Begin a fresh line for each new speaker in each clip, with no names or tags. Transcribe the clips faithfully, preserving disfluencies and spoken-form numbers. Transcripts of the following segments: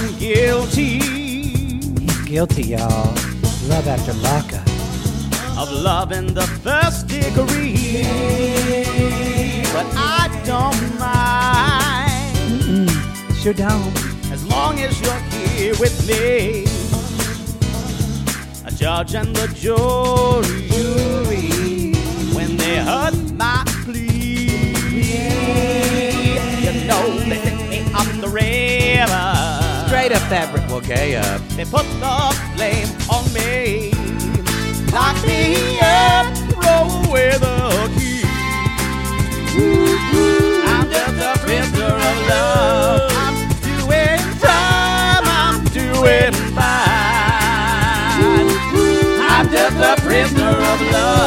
found guilty.
He's guilty, y'all. Love after lockup.
Of love in the first degree. But I don't mind.
Mm-mm. Sure don't.
As long as you're here with me. A judge and the jury, jury when they heard my plea, you know they sent me up the river.
Straight up fabric will gay up.
They put the blame on me. Lock me up, throw away the key. I'm just a prisoner of love. I'm doing time, I'm doing fine. I'm just a prisoner of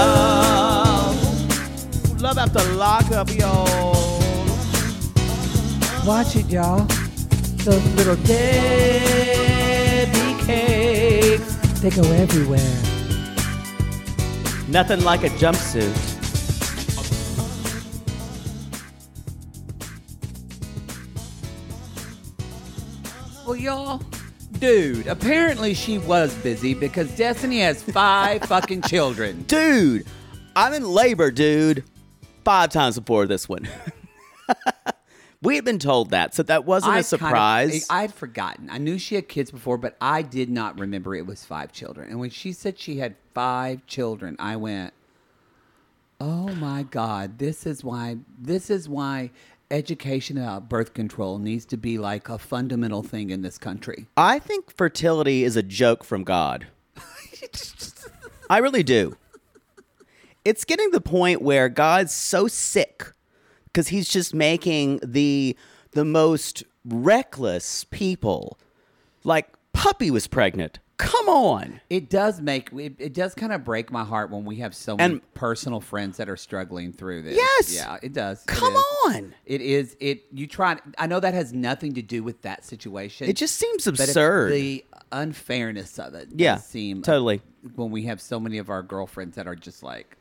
love. Love after lockup, y'all.
Watch it, y'all. Those little Debbie cakes, they go everywhere.
Nothing like a jumpsuit.
Well, y'all, dude, apparently she was busy because Destiny has five fucking children.
Dude, I'm in labor, dude. Five times before this one. We had been told that, so that wasn't
I
a surprise.
Kind of, I'd forgotten. I knew she had kids before, but I did not remember it was five children. And when she said she had five children, I went, "Oh my God, this is why. This is why education about birth control needs to be like a fundamental thing in this country."
I think fertility is a joke from God. I really do. It's getting to the point where God's so sick because he's just making the the most reckless people. Like, Puppy was pregnant. Come on.
It does make it, it does kind of break my heart when we have so many
And-
personal friends that are struggling through this.
Yes.
Yeah, it does. It
Come
is.
on.
It is it you try I know that has nothing to do with that situation.
It just seems
but it's
absurd.
the unfairness of it.
Yeah,
does seem
totally.
when we have so many of our girlfriends that are just like,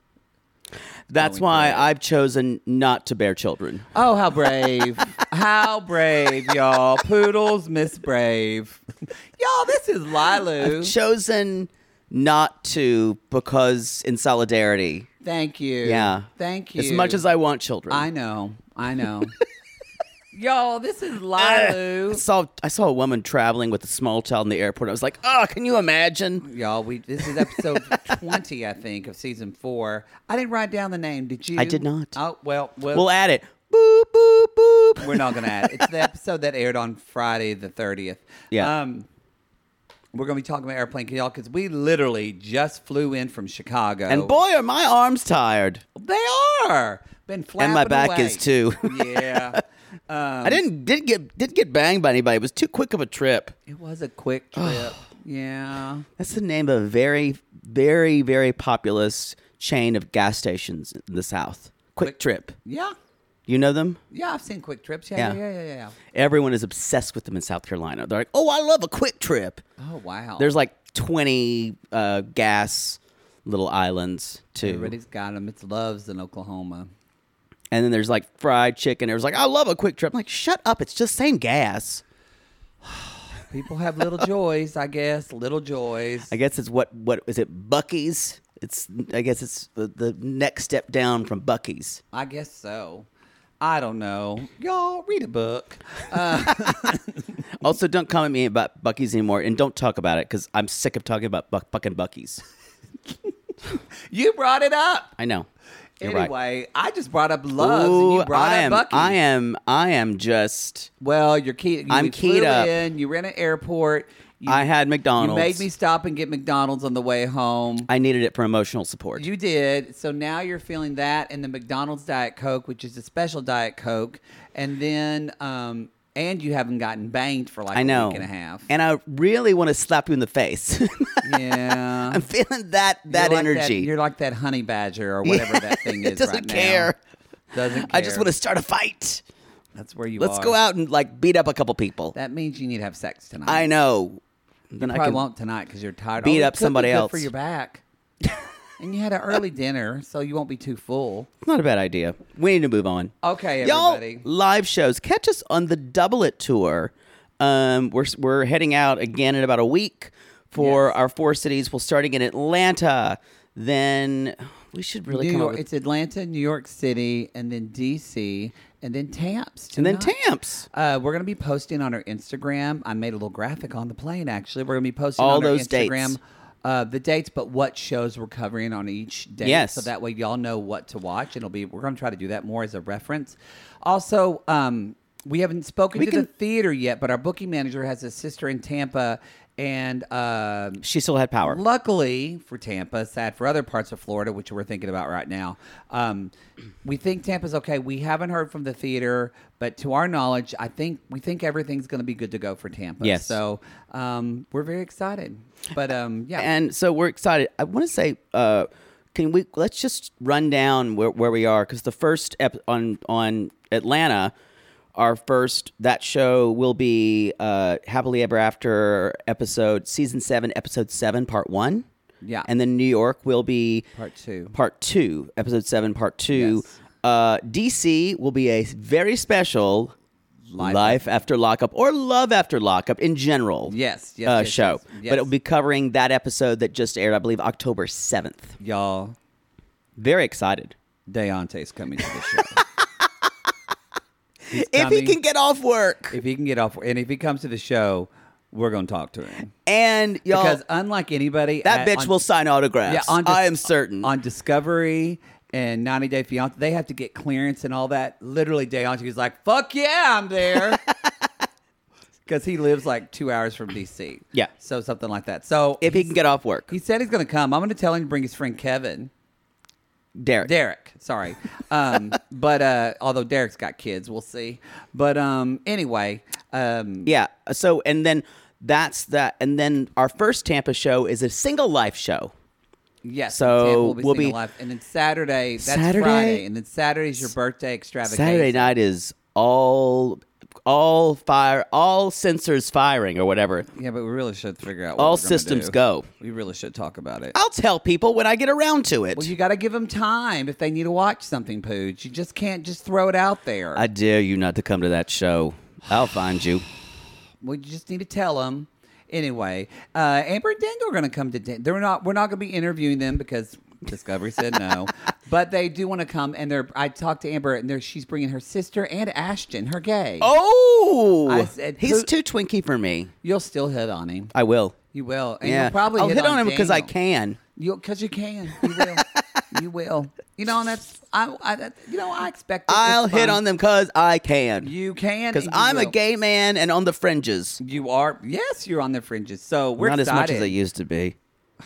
That's
going
why
through it.
I've chosen not to bear children.
"Oh, how brave. How brave, y'all. Poodles miss brave." Y'all, this is Lilu.
I've chosen not to because in solidarity.
Thank you.
Yeah.
Thank you.
As much as I want children.
I know. I know. Y'all, this is
I
Lilu.
saw I saw a woman traveling with a small child in the airport. I was like, oh, can you imagine?
Y'all, we this is episode twenty, I think, of season four. I didn't write down the name. Did you?
I did not.
Oh, well, well
We'll add it. Boop, boop, boop.
we're not going to add it. It's the episode that aired on Friday the thirtieth.
Yeah.
Um, we're going to be talking about airplane, y'all, because we literally just flew in from Chicago.
And boy, are my arms tired.
they are. Been flapping
And my back
away.
is too.
Yeah. Um,
I didn't did get did get banged by anybody. It was too quick of a trip.
It was a quick trip. Yeah.
That's the name of a very, very, very populous chain of gas stations in the South. Quick,
Quick-
Trip.
Yeah.
You know them?
Yeah, I've seen Quick Trips. Yeah,
Yeah.
yeah, yeah, yeah. yeah.
Everyone is obsessed with them in South Carolina. They're like, oh, I love a Quick Trip.
Oh, wow.
There's like twenty uh, gas little islands too.
Everybody's got them. It's Loves in Oklahoma.
And then there's like fried chicken. There's like, I love a Quick Trip. I'm like, shut up. It's just same gas.
People have little joys, I guess. Little joys.
I guess it's what, what is it? Buc-ee's? It's, I guess it's the, the next step down from Buc-ee's.
I guess so. I don't know. Y'all, read a book. Uh,
Also, don't comment me about Buc-ee's anymore. And don't talk about it because I'm sick of talking about buck, fucking Buc-ee's.
you brought it up.
I know. You're right.
Anyway, I just brought up Loves, and
Ooh,
you brought
I
up
am,
Buc-ee's.
I am, I am just,
Well, you're key. You
I'm
we
keyed
flew
up.
in. You were in an airport. You,
I had McDonald's.
You made me stop and get McDonald's on the way home.
I needed it for emotional support.
You did. So now you're feeling that and the McDonald's Diet Coke, which is a special Diet Coke. And then, um, and you haven't gotten banged for like
I know.
a week and a half.
And I really want to slap you in the face.
Yeah.
I'm feeling that that
You're like
energy.
you're like that honey badger or whatever that thing is
It doesn't
right
care.
now. Doesn't care.
I just want to start a fight.
That's where you
Let's
are.
go out and like beat up a couple people.
That means you need to have sex tonight.
I know.
You
Then I
probably
can
won't tonight because you're tired.
beat
Oh, it
up
could be
somebody
good
else.
for your back. And you had an early dinner, so you won't be too full.
It's not a bad idea. We need to move on.
Okay,
Y'all,
everybody.
live shows. Catch us on the Double It tour Um, we're we're heading out again in about a week for
Yes.
our four cities. We'll starting in Atlanta. Then we should really
New
come
York,
up with,
it's Atlanta, New York City, and then D C, and then Tamps.
and then
tonight.
Tamps.
Uh, we're going to be posting on our Instagram. I made a little graphic on the plane, actually. We're going to be posting
All
on our
those dates.
Instagram uh, the dates, but what shows we're covering on each day.
Yes.
So that way y'all know what to watch. It'll be. We're going to try to do that more as a reference. Also, um, we haven't spoken
We
to
can-
the theater yet, but our booking manager has a sister in Tampa, and uh,
She still had power.
luckily for Tampa, sad for other parts of Florida, which we're thinking about right now. Um, we think Tampa's okay. We haven't heard from the theater, but to our knowledge, I think we think everything's going to be good to go for Tampa.
Yes.
So um, we're very excited. But um, yeah,
And so we're excited. I want to say, uh, can we let's just run down where, where we are because the first ep- on on Atlanta, our first that show will be uh, Happily Ever After episode season seven, episode seven, part one.
Yeah.
And then New York will be
part two.
part two, episode seven, part two.
Yes.
Uh, D C will be a very special
Life-
Life After Lockup or Love After Lockup in general.
Yes, yes,
uh,
yes,
show,
yes, yes.
but it'll be covering that episode that just aired, I believe, October seventh.
Y'all,
Very excited.
Deontay's coming to the show. He's
If he
coming.
can get off work,
if he can get off, and if he comes to the show, we're going to talk to him.
and y'all,
Because unlike anybody,
that
at-
bitch
on-
will sign autographs.
Yeah, on Dis-
I am certain.
On Discovery and ninety Day Fiance, they have to get clearance and all that. Literally, Deontay was like, "Fuck yeah, I'm there," because he lives like two hours from D C.
Yeah.
so something like that. So
if he
he's-
can get off work,
he said he's going to come. I'm going to tell him to bring his friend Kevin.
Derek.
Derek, sorry. Um, but uh, although Derek's got kids, we'll see. But um, anyway, um,
Yeah. So and then that's that, and then our first Tampa show is a single life show.
yes.
So
Tampa will be
we'll
single
be-
life. And then Saturday, that's
Saturday?
Friday, and then Saturday's your birthday extravaganza.
Saturday night is all all fire, all sensors firing or whatever.
Yeah, but we really should figure out what
All
we're gonna
systems
do.
go.
We really should talk about it.
I'll tell people when I get around to it.
Well, you got to give them time if they need to watch something, Pooch. You just can't just throw it out there.
I dare you not to come to that show. I'll find you.
well, you just need to tell them. Anyway, uh, Amber and Dango are going to come to. Dan- they're not. We're not going to be interviewing them because Discovery said no. But they do want to come, and they're. I talked to Amber, and they're, she's bringing her sister and Ashton, her gay.
Oh,
I said,
he's
who-
too twinky for me.
You'll still hit on him.
I will.
You will. And
Yeah,
you'll probably
I'll
hit,
hit on him because I
Daniel.
can.
You because you can. You will. you will. You know, and that's I. I that, you know, I expect. It. It's
I'll hit
fun.
on them because I can.
You can
Because
and you
I'm a
will.
gay man and on the fringes.
You are. Yes, you're on the fringes. So we're
Not
excited.
as much as I used to be.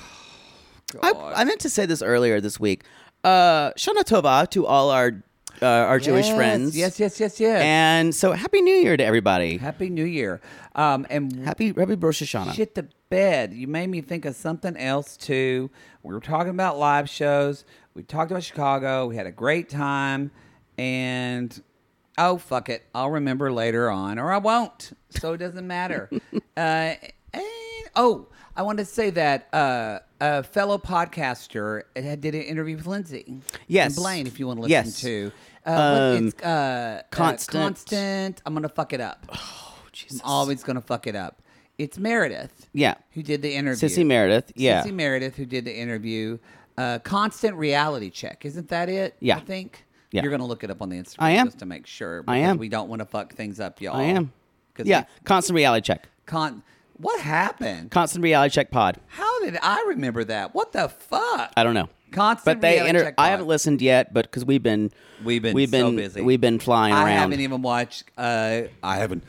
I,
God.
I meant to say this earlier this week. Uh, Shana Tova to all our uh, our Jewish
Yes,
friends.
Yes, yes, yes, yes.
And so Happy New Year to everybody.
Happy New Year. Um, and
Happy Happy Rosh Hashanah.
shit the bed. You made me think of something else too. We were talking about live shows. We talked about Chicago. We had a great time. And oh fuck it, I'll remember later on, or I won't. So it doesn't matter. uh, and oh, I wanted to say that uh, a fellow podcaster had- did an interview with Lindsay.
Yes.
And Blaine, if you want to listen
Yes.
to. Uh, what-
Um,
it's uh,
Constant.
Uh, constant. I'm gonna fuck it up.
Oh, Jesus.
I'm always gonna fuck it up. It's Meredith.
Yeah.
Who did the interview?
Sissy Meredith. Yeah.
Sissy Meredith, who did the interview. Uh, constant reality check. Isn't that it?
Yeah.
I think.
Yeah.
You're gonna look it up on the Instagram
I am.
just to make sure.
I
because
am.
We don't want to fuck things up, y'all.
I am.
'Cause
Yeah.
we-
Constant reality check.
Con. What happened?
Constant reality check pod.
How did I remember that? What the fuck?
I don't know.
Constant
But they
reality
enter.
check
I
pod.
haven't listened yet, but because we've been
We've been
we've
so
been
busy.
we've been flying
I
around.
haven't even watched. Uh, I haven't.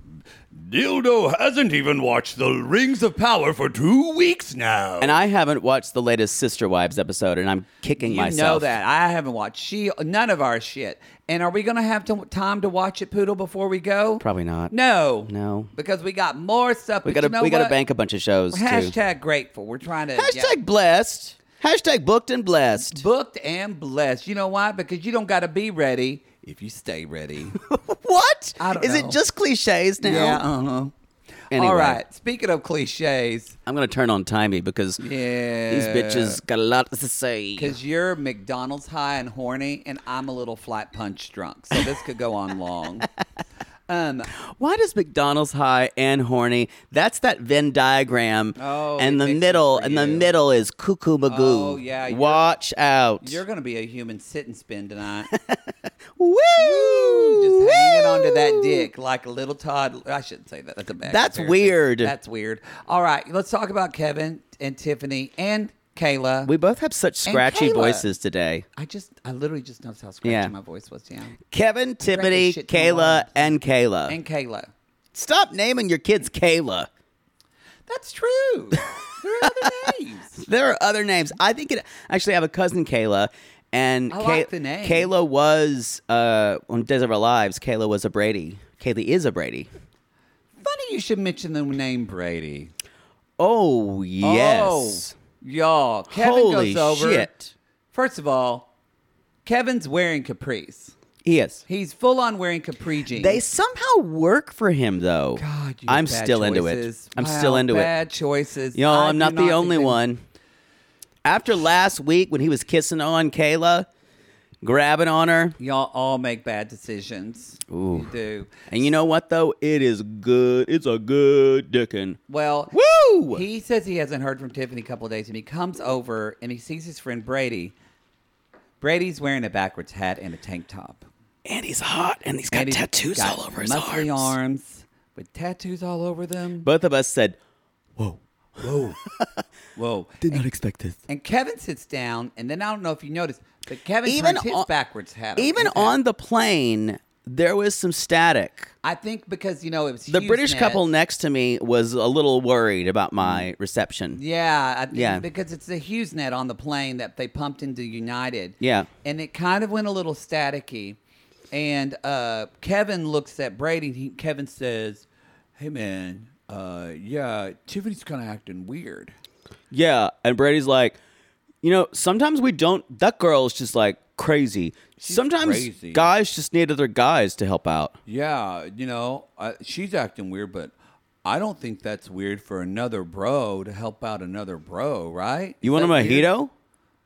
Dildo hasn't even watched The Rings of Power for two weeks now.
And I haven't watched the latest Sister Wives episode, and I'm kicking
You
myself.
know that I haven't watched she none of our shit. And are we gonna have to, time to watch it, Poodle, before we go?
Probably not.
No,
No.
because we got more stuff.
We
but
gotta
you know
we gotta
what?
bank a bunch of shows too.
Hashtag grateful. We're trying to
Hashtag
yeah.
blessed. Hashtag booked and blessed.
booked and blessed. You know why? Because you don't got to be ready if you stay ready.
What?
I don't
Is
know.
it just cliches now?
yeah. Uh huh.
Anyway.
All right. Speaking of cliches,
I'm gonna turn on Timey because
yeah,
these bitches got a lot to say.
Because you're McDonald's high and horny, and I'm a little flat punch drunk. So this could go on long. Um,
Why does McDonald's high and horny? That's that Venn diagram.
Oh,
and
it
the
fixes
middle,
for
and the
you.
middle is cuckoo magoo.
Oh, yeah, you're-
Watch out.
you're going to be a human sit and spin tonight.
Woo!
Just hanging onto that
Woo!
dick like a little toddler. I shouldn't say that. That's a bad
That's
comparison.
weird.
That's weird. All right, let's talk about Kevin and Tiffany and Kayla.
We both have such scratchy
Kayla.
voices today.
I just, I literally just noticed how scratchy
Yeah.
my voice was. Yeah.
Kevin, Tiffany,
shit ton of
Kayla,
words.
and Kayla.
And Kayla.
Stop naming your kids Kayla.
That's true. There are other names.
There are other names. I think it actually I have a cousin Kayla, and
I like the name.
Kayla was uh, on Days of Our Lives. Kayla was a Brady. Kayla is a Brady.
Funny you should mention the name Brady.
Oh yes.
Oh, y'all. Kevin
Holy
goes over.
shit.
First of all, Kevin's wearing capris.
He is.
He's full on wearing capri jeans.
They somehow work for him though.
God, you
I'm
have bad
still into it.
choices.
I'm
Wow,
still into it.
Bad choices.
Yo,
I
I'm
do
not the
think
only
they-
one. After last week when he was kissing on Kayla, grabbing on her,
Y'all all make bad decisions.
Ooh.
You do.
and you know what though? It is good. It's a good dickin'.
Well,
Woo!
he says he hasn't heard from Tiffany a couple of days, and he comes over and he sees his friend Brady. Brady's wearing a backwards hat and a tank top.
And he's hot, and he's got
And he's
tattoos
got
all over his
muscly
arms.
arms with tattoos all over them.
Both of us said, "Whoa,
Whoa. Whoa.
did not expect this."
And Kevin sits down, and then I don't know if you noticed, but Kevin
Even
turns his
on-
backwards hat.
Even
his hat.
on the plane, there was some static.
I think because, you know, it was
The British
HughesNet.
couple next to me was a little worried about my reception.
Yeah, I think
Yeah.
because it's the HughesNet on the plane that they pumped into United.
Yeah.
And it kind of went a little staticky. And uh, Kevin looks at Brady. He, Kevin says, "Hey, man, uh, yeah, Tiffany's kind of acting weird."
Yeah, and Brady's like, you know, sometimes we don't. That girl is just like crazy. sometimes
crazy.
guys just need other guys to help out.
Yeah, you know, uh, she's acting weird, but I don't think that's weird for another bro to help out another bro, right?
You
Is
want a
that weird?
mojito?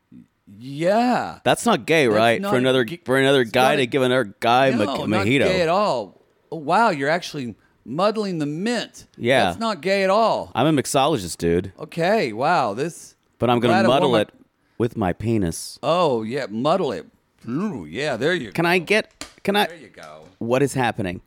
Yeah.
That's not gay,
That's
right?
not
For another
g-
for another
it's
guy
not
to
a-
give another guy
no,
mo-
not
mojito.
gay at all. Oh, wow, you're actually muddling the mint.
Yeah.
That's not gay at all.
I'm a mixologist, dude,
Okay, wow, this.
but I'm
Glad
gonna
it
muddle
wore my-
it with my penis.
Oh, yeah, muddle it. Ooh, yeah, there you go.
Can I get? Can I?
There you go.
What is happening?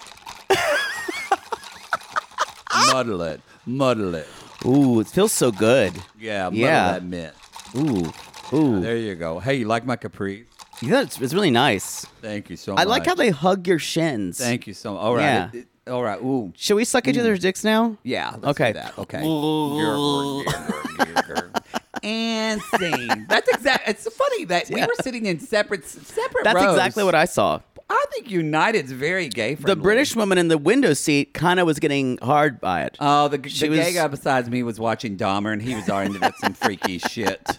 Muddle it. Muddle it.
Ooh, it feels so good.
Yeah, muddle
Yeah.
that mint.
Ooh, ooh.
There you go. Hey, you like my capri?
Yeah, it's, it's really nice.
Thank you so much.
I like how they hug your shins.
Thank you so much. All right.
Yeah.
It- it- all right. Ooh.
Should we suck each other's dicks now?
Yeah. Let's
Okay.
Do that. Okay. Grr, grr, grr, grr, grr. And scene. That's exact. It's funny that we
Yeah.
were sitting in separate separate
That's
rows.
exactly what I saw.
I think United's very gay friendly.
The British woman in the window seat kind of was getting hard by it.
Oh, the, the
She
gay
was-
guy besides me was watching Dahmer, and he was already into some freaky shit.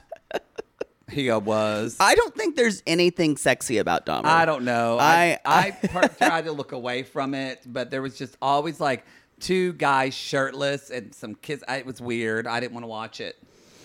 He was.
I don't think there's anything sexy about Dahmer.
I don't know.
I-
I, I, part, tried to look away from it, but there was just always like two guys shirtless and some kids. I, it was weird. I didn't want to watch it.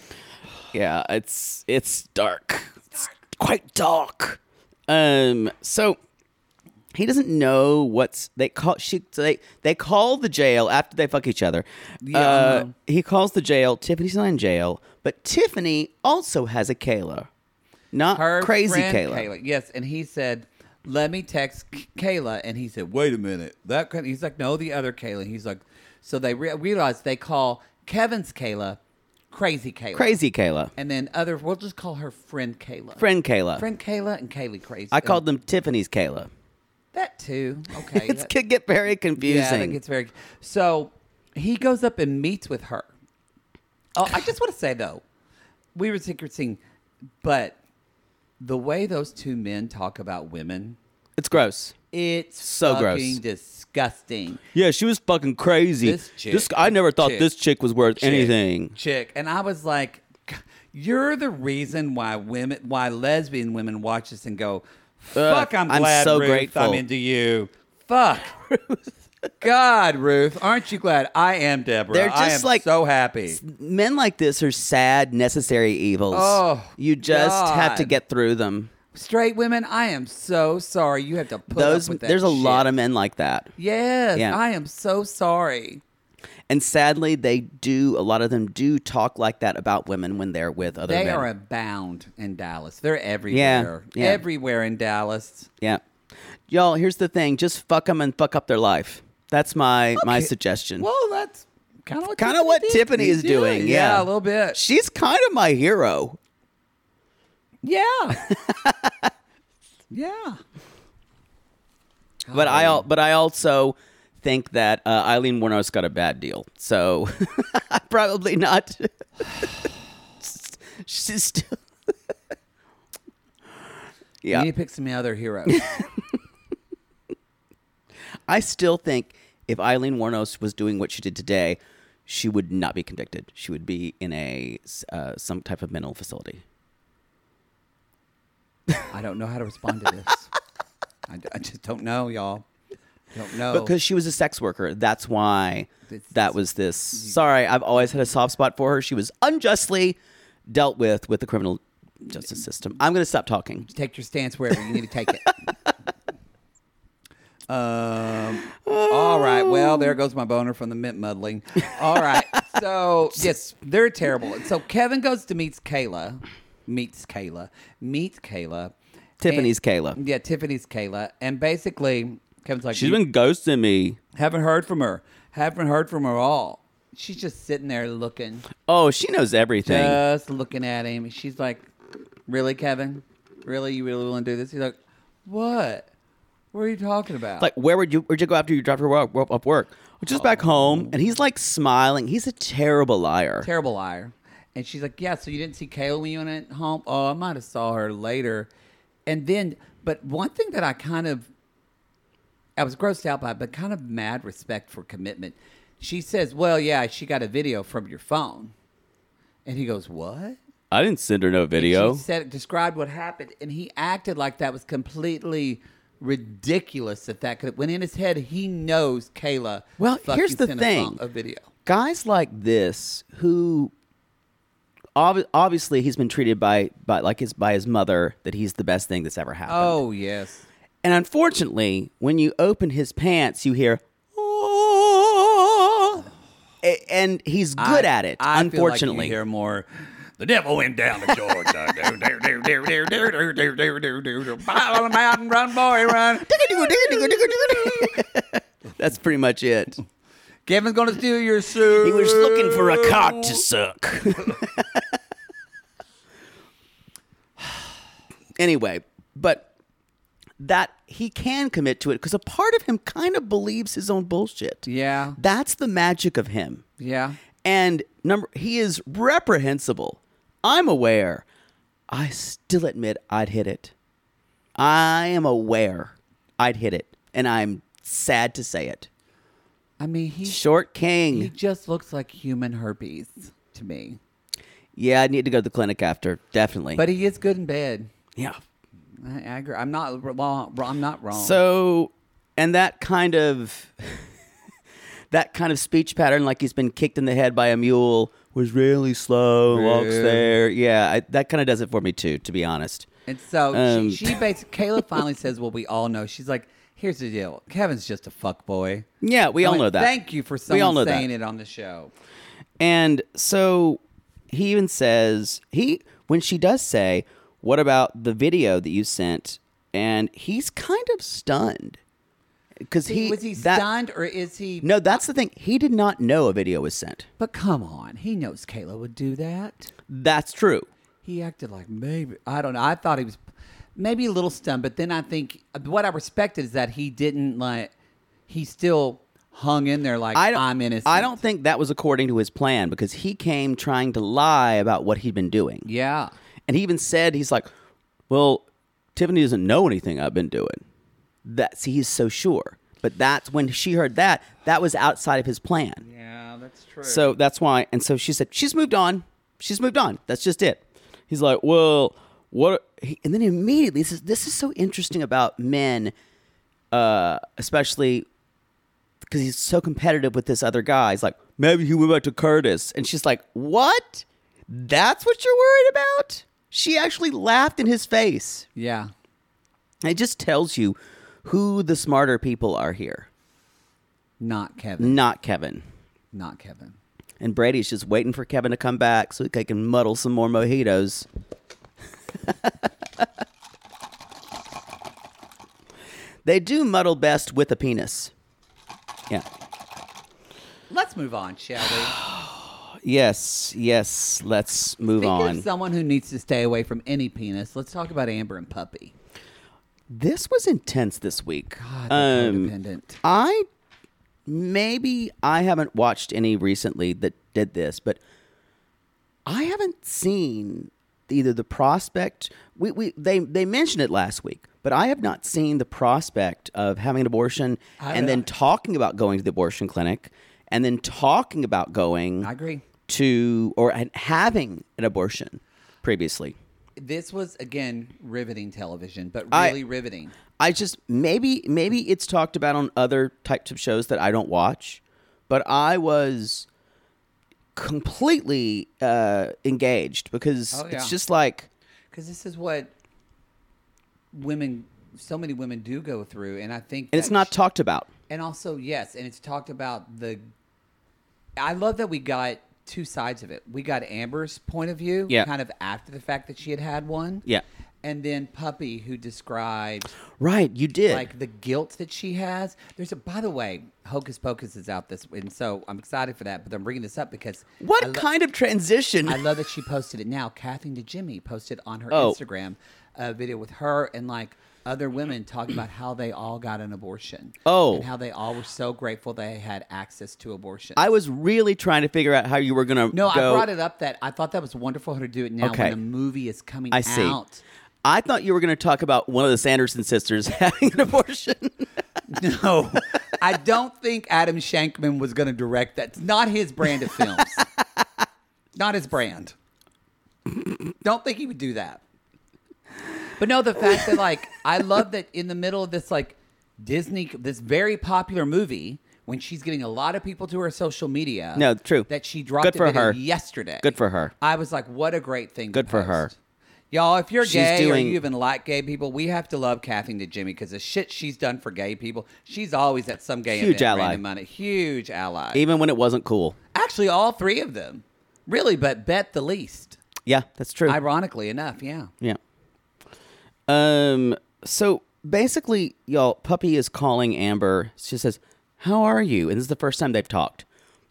Yeah, it's it's dark. It's quite dark. Um, so he doesn't know what's they call. She so they they call the jail after they fuck each other.
Yeah,
uh,
uh-huh.
he calls the jail. Tiffany's not in jail, but Tiffany also has a Kayla, not
Her
crazy
friend
Kayla.
Yes, and he said, "Let me text K- Kayla," and he said, "Wait a minute." That kind he's like, "No, the other Kayla." He's like, so they re- realized they call Kevin's Kayla crazy Kayla,
Crazy Kayla,
and then other we'll just call her friend Kayla,
friend Kayla.
friend Kayla, and Kaylee crazy.
I called them Tiffany's Kayla.
that too. Okay,
It
that-
could get very confusing.
Yeah, that gets very. So he goes up and meets with her. Oh, I just want to say though, we were secret scene, but the way those two men talk about women,
It's gross.
it's
So gross.
fucking disgusting.
Yeah, she was fucking crazy.
This chick-
I never thought
chick-
this chick was worth
Chick,
anything.
chick, and I was like, "You're the reason why women, why lesbian women watch this and go, fuck, I'm
I'm
glad,
so
Ruth,
grateful."
I'm into you. Fuck." God, Ruth, aren't you glad? I am, Deborah.
They're
I
just
am
like-
so happy.
Men like this are sad, necessary evils.
Oh,
you just have to
God.
get through them.
Straight women, I am so sorry. You have to put
Those
up with that
there's a
shit.
lot of men like that.
Yes,
Yeah.
I am so sorry.
And sadly, they do, a lot of them do talk like that about women when they're with other
They
men.
are abound in Dallas. They're everywhere.
yeah.
Everywhere in Dallas.
Yeah. Y'all, here's the thing. Just fuck them and fuck up their life. That's my my
Okay.
suggestion.
Well, that's kind of what
Kind of what
did.
Tiffany is doing. Yeah.
a little bit.
She's kind of my hero.
Yeah. yeah.
But I al- but I also think that uh, Eileen Wuornos got a bad deal. So probably not. She's still. yeah.
You need to pick some other heroes.
I still think if Eileen Wuornos was doing what she did today, she would not be convicted. She would be in a uh, some type of mental facility.
I don't know how to respond to this. I, I just don't know, y'all. Don't know.
Because she was a sex worker. That's why
This-
that was this. Sorry, I've always had a soft spot for her. She was unjustly dealt with with the criminal justice system. I'm going to stop talking.
Take your stance wherever you need to take it. um. All right. Well, there goes my boner from the mint muddling. All right. So yes, they're terrible. So Kevin goes to meets Kayla, meets Kayla, meets Kayla.
Tiffany's
and-
Kayla.
Yeah, Tiffany's Kayla, and basically Kevin's like,
She's
"You
been ghosting me.
haven't heard from her. Haven't heard from her all. She's just sitting there looking,
Oh, she knows everything.
just looking at him. She's like, "Really, Kevin? Really? You really want to do this?" He's like, "What? What are you talking about?"
Like, where would you where'd you go after you dropped her work, off work? Well, just back home. And he's like smiling. He's a terrible liar.
terrible liar. And she's like, "Yeah, so you didn't see Kayla when you went home?" "Oh, I might have saw her later." And then, but one thing that I kind of, I was grossed out by, but kind of mad respect for commitment. She says, "Well, yeah, she got a video from your phone." And he goes, "What?"
I didn't send her no video.
She said, described what happened, and he acted like that was completely ridiculous. That that could, when in his head, he knows Kayla.
Well,
fucking
here's the
sent
thing.
a, phone, a video.
Guys like this who ob- obviously he's been treated by, by like his by his mother that he's the best thing that's ever happened.
Oh yes.
And unfortunately, when you open his pants, you hear oh, A- and he's good
I-
at it.
I
unfortunately,
feel like you hear more.
The devil went down to Georgia. Do, do, do, do, do, do, do, do, do, do, do, do.
Pile on the mountain, run, boy, run.
that's pretty much it.
Kevin's gonna steal your suit.
He was looking for a cock to suck. Anyway, but that he can commit to it because a part of him kind of believes his own bullshit.
Yeah,
That's the magic of him.
yeah.
And number he is reprehensible. I'm aware. I still admit I'd hit it. I am aware I'd hit it. And I'm sad to say it.
I mean, he
Short
he
King.
just looks like human herpes to me.
Yeah, I need to go to the clinic after. Definitely.
But he is good in bed.
yeah.
I, I agree. I'm not wrong. I'm not wrong.
So, and that kind of that kind of speech pattern, like he's been kicked in the head by a mule, was really slow, walks
Yeah.
there. Yeah, I, that kind of does it for me too, to be honest.
And so
Um,
she, she basically, Kayla finally says, "Well, we all know." She's like, "Here's the deal. Kevin's just a fuck boy."
Yeah, we
I
all
went,
know that.
Thank you for
We all
someone
know that.
saying it on the show.
And so he even says he when she does say, "What about the video that you sent?" And he's kind of stunned because he
was he
that-
stunned or is he?
No, that's the thing. He did not know a video was sent.
But come on, he knows Kayla would do that.
That's true.
He acted like maybe I don't know. I thought he was maybe a little stunned, but then I think what I respected is that he didn't like. He still hung in there like
I don't,
I'm innocent.
I don't think that was according to his plan because he came trying to lie about what he'd been doing.
Yeah.
And he even said, he's like, well, Tiffany doesn't know anything I've been doing. That, see, he's so sure. But that's when she heard that, that was outside of his plan.
Yeah, that's true.
So that's why. And so she said, she's moved on. She's moved on. That's just it. He's like, well, what? He, and then immediately, this is, this is so interesting about men, uh, especially because he's so competitive with this other guy. He's like, maybe he went back to Curtis. And she's like, what? That's what you're worried about? She actually laughed in his face.
Yeah.
It just tells you who the smarter people are here.
Not Kevin.
Not Kevin.
Not Kevin.
And Brady's just waiting for Kevin to come back so he can muddle some more mojitos. They do muddle best with a penis. Yeah.
Let's move on, shall we?
Yes, yes. Let's move
Speaking
on.
of someone who needs to stay away from any penis, let's talk about Amber and Puppy.
This was intense this week.
God, the
Um,
codependent.
I maybe I haven't watched any recently that did this, but I haven't seen either the prospect. We, we they they mentioned it last week, but I have not seen the prospect of having an abortion
I-
and then talking about going to the abortion clinic and then talking about going
I agree.
to or having an abortion previously.
This was, again, riveting television, but
I-
really riveting.
I just maybe maybe it's talked about on other types of shows that I don't watch, but I was completely uh, engaged because
Oh, yeah.
it's just like
Because this is what women, so many women do go through, and I think
and it's
that
not
sh-
talked about.
And also, yes, and it's talked about the. I love that we got two sides of it. We got Amber's point of view,
Yeah.
kind of after the fact that she had had one,
Yeah.
and then Puppy, who described
Right, you did.
like the guilt that she has. There's a. By the way, Hocus Pocus is out this, and so I'm excited for that. But I'm bringing this up because
what
I lo-
kind of transition?
I love that she posted it now. Kathleen DeJimmy posted on her
Oh.
Instagram a video with her and like other women talking about how they all got an abortion.
Oh.
And how they all were so grateful they had access to abortion.
I was really trying to figure out how you were going to
no,
go.
I brought it up that I thought that was wonderful of her to do it now
Okay.
when a movie is coming
I see.
out.
I thought you were going to talk about one of the Sanderson sisters having an abortion.
No, I don't think Adam Shankman was going to direct that. It's not his brand of films. Not his brand. Don't think he would do that. But no, the fact that like I love that in the middle of this like Disney, this very popular movie, when she's getting a lot of people to her social media.
No, true.
That she dropped
Good
the
for
video
her.
yesterday.
Good for her.
I was like, what a great thing.
Good
to
for her.
post. Y'all, if you're
She's
gay or
doing-
you even like gay people, we have to love Kathleen DeJimmy because the shit she's done for gay people, she's always at some gay
Huge
event
ally.
raising money. Huge ally.
Even when it wasn't cool.
Actually, all three of them. Really, but Bet the least.
Yeah, that's true.
Ironically enough, yeah.
Yeah. Um. So basically, y'all, Puppy is calling Amber. She says, "How are you?" And this is the first time they've talked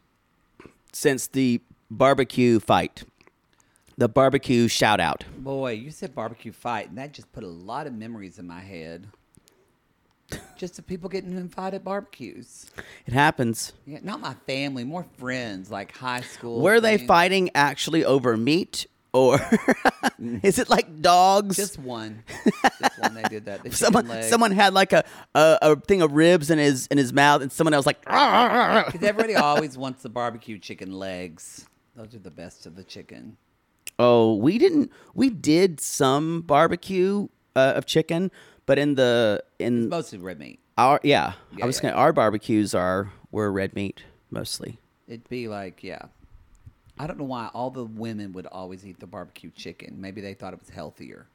since the barbecue fight, the barbecue shout out.
Boy, you said barbecue fight, and that just put a lot of memories in my head. Just of people getting in fight at barbecues.
It happens.
Yeah, not my family, more friends, like high school.
Were they
things.
fighting actually over meat, or is it like dogs?
Just one. Just one. They did that. The chicken
someone,
leg.
someone had like a, a a thing of ribs in his in his mouth, and someone else like.
Because everybody always wants the barbecue chicken legs. Those are the best of the chicken.
Oh, we didn't. We did some barbecue uh, of chicken, but in the in
Mostly red meat.
our yeah,
Yeah,
I was
yeah,
gonna.
yeah.
Our barbecues are were red meat mostly.
It'd be like, yeah. I don't know why all the women would always eat the barbecue chicken. Maybe they thought it was healthier.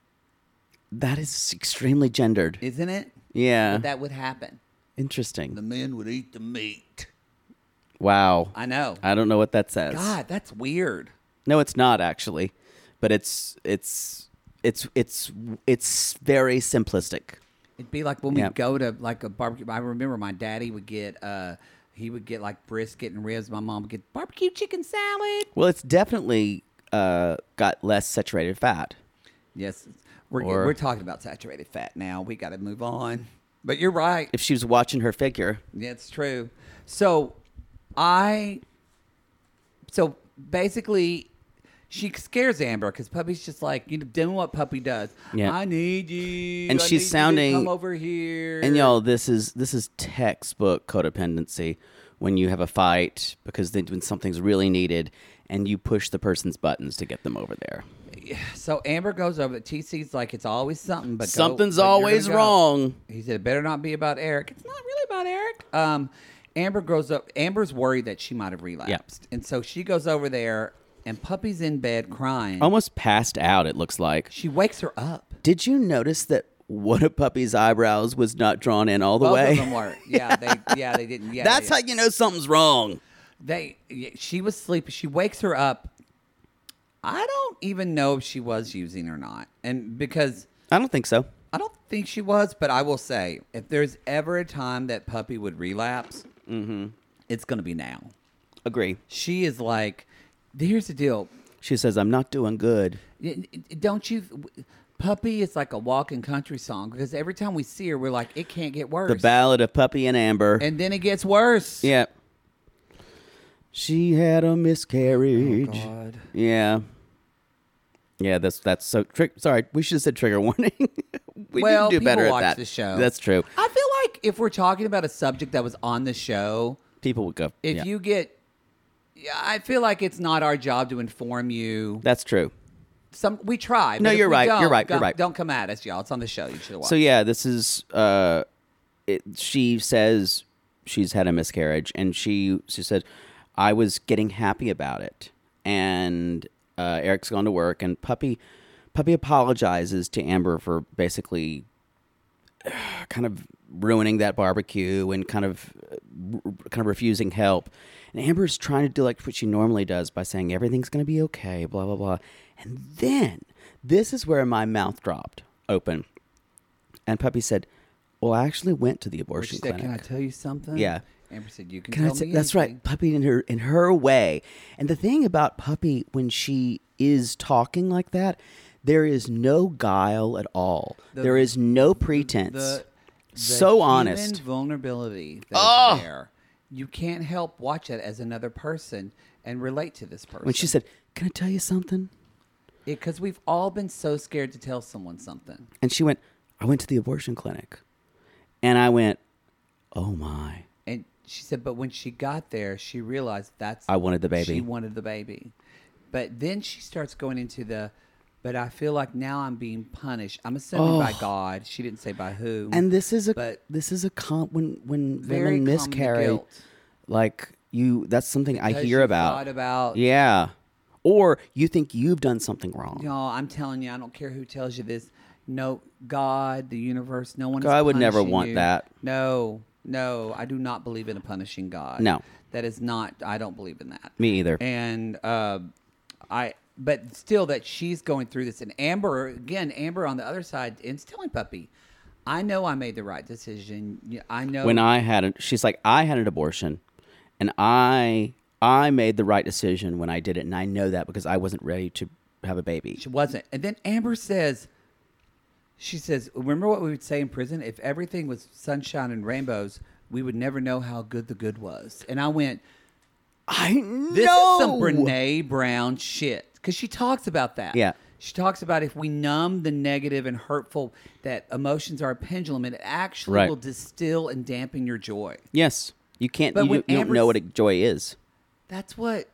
That is extremely gendered.
Isn't it?
Yeah,
But that would happen.
interesting.
The men would eat the meat.
Wow,
I know.
I don't know what that says.
God, that's weird.
No, it's not actually, but it's it's it's it's it's very simplistic.
It'd be like when we
Yeah.
go to like a barbecue. I remember my daddy would get, uh, he would get like brisket and ribs. My mom would get barbecue chicken salad.
Well, it's definitely uh, got less saturated fat.
Yes, we're
Or-
we're talking about saturated fat now. We got to move on. But you're right.
If she was watching her figure,
Yeah, it's true. So, I. So basically, she scares Amber because Puppy's just like, you know, doing what Puppy does.
Yeah.
I need you.
And
I
she's
need you to
sounding-
come over here.
and y'all, this is this is textbook codependency when you have a fight because then when something's really needed and you push the person's buttons to get them over there.
So Amber goes over. T C's like, it's always something, but go-
Something's
but you're
always
gonna go.
wrong.
He said, it better not be about Eric. It's not really about Eric. Um, Amber goes up. Amber's worried that she might have relapsed. And so she goes over there and Puppy's in bed crying.
Almost passed out, it looks like.
She wakes her up.
Did you notice that one of Puppy's eyebrows was not drawn in all the
Both
way?
of them were. Yeah, they. Yeah, they didn't. Yeah,
That's
they,
how you know something's wrong.
They. She was sleeping. She wakes her up. I don't even know if she was using or not, and because
I don't think so.
I don't think she was, but I will say, if there's ever a time that Puppy would relapse,
Mm-hmm.
it's going to be now.
Agree.
She is like, here's the deal.
She says, I'm not doing good.
Y- y- Don't you? Puppy is like a walking country song because every time we see her, we're like, it can't get worse.
The Ballad of Puppy and Amber.
And then it gets worse.
Yeah. She had a miscarriage.
Oh, God.
Yeah. Yeah, that's that's so trick. Sorry, we should have said trigger warning. we
well,
need to do better
people
at
watch
that.
the show.
That's true.
I feel like if we're talking about a subject that was on the show,
People would go.
if
yeah.
you get, yeah, I feel like it's not our job to inform you.
That's true.
Some we try. But
No,
if
you're
we
right, you're
don't,
right, you're
don't-
right.
Don't come at us, y'all. It's on the show. You should watch.
So yeah, this is. Uh, it, she says she's had a miscarriage, and she she said, I was getting happy about it, and uh, Eric's gone to work, and Puppy Puppy apologizes to Amber for basically uh, kind of ruining that barbecue and kind of uh, r- kind of refusing help. And Amber's trying to do like what she normally does by saying everything's going to be okay, blah blah blah. And then this is where my mouth dropped open, and Puppy said, "Well, I actually went to the
She
abortion
said,
clinic."
"Can I tell you something?"
Yeah.
Amber said, "You can,
Can I
tell
say,
me."
that's
anything."
right, Puppy in her in her way. And the thing about Puppy when she is talking like that, there is no guile at all.
The-
there is no pretense.
The, the
so
human
honest.
vulnerability that's
Oh!
there. You can't help watch it as another person and relate to this person.
When she said, "Can I tell you something?"
because we've all been so scared to tell someone something.
And she went, "I went to the abortion clinic," and I went, "Oh my!"
And she said, but when she got there, she realized that's
I wanted the baby.
She wanted the baby. But then she starts going into the, but I feel like now I'm being punished. I'm assuming by
Oh.
God. She didn't say by who.
And this is a
But
this is a com- when when
very
women
common to
miscarry,
guilt.
like you. That's something I
Because
hear
you
about.
thought about-
yeah, or you think you've done something wrong.
No, I'm telling you, I don't care who tells you this. No, God, the universe, no one is
God would never
punishing
want
you.
that.
No, no, I do not believe in a punishing God.
No.
That is not, I don't believe in that.
Me either.
And uh, I, but still that she's going through this. And Amber, again, Amber on the other side, is telling Puppy, I know I made the right decision. Yeah, I know.
When I had it, she's like, I had an abortion, and I I made the right decision when I did it, and I know that because I wasn't ready to have a baby.
She wasn't. And then Amber says, she says, remember what we would say in prison? If everything was sunshine and rainbows, we would never know how good the good was. And I went,
I know.
this is some Brene Brown shit. Because she talks about that.
Yeah.
She talks about if we numb the negative and hurtful, that emotions are a pendulum, and it actually
Right.
will distill and dampen your joy.
Yes, you can't.
But
You,
when
you don't
Amber's-
know what a joy is.
That's what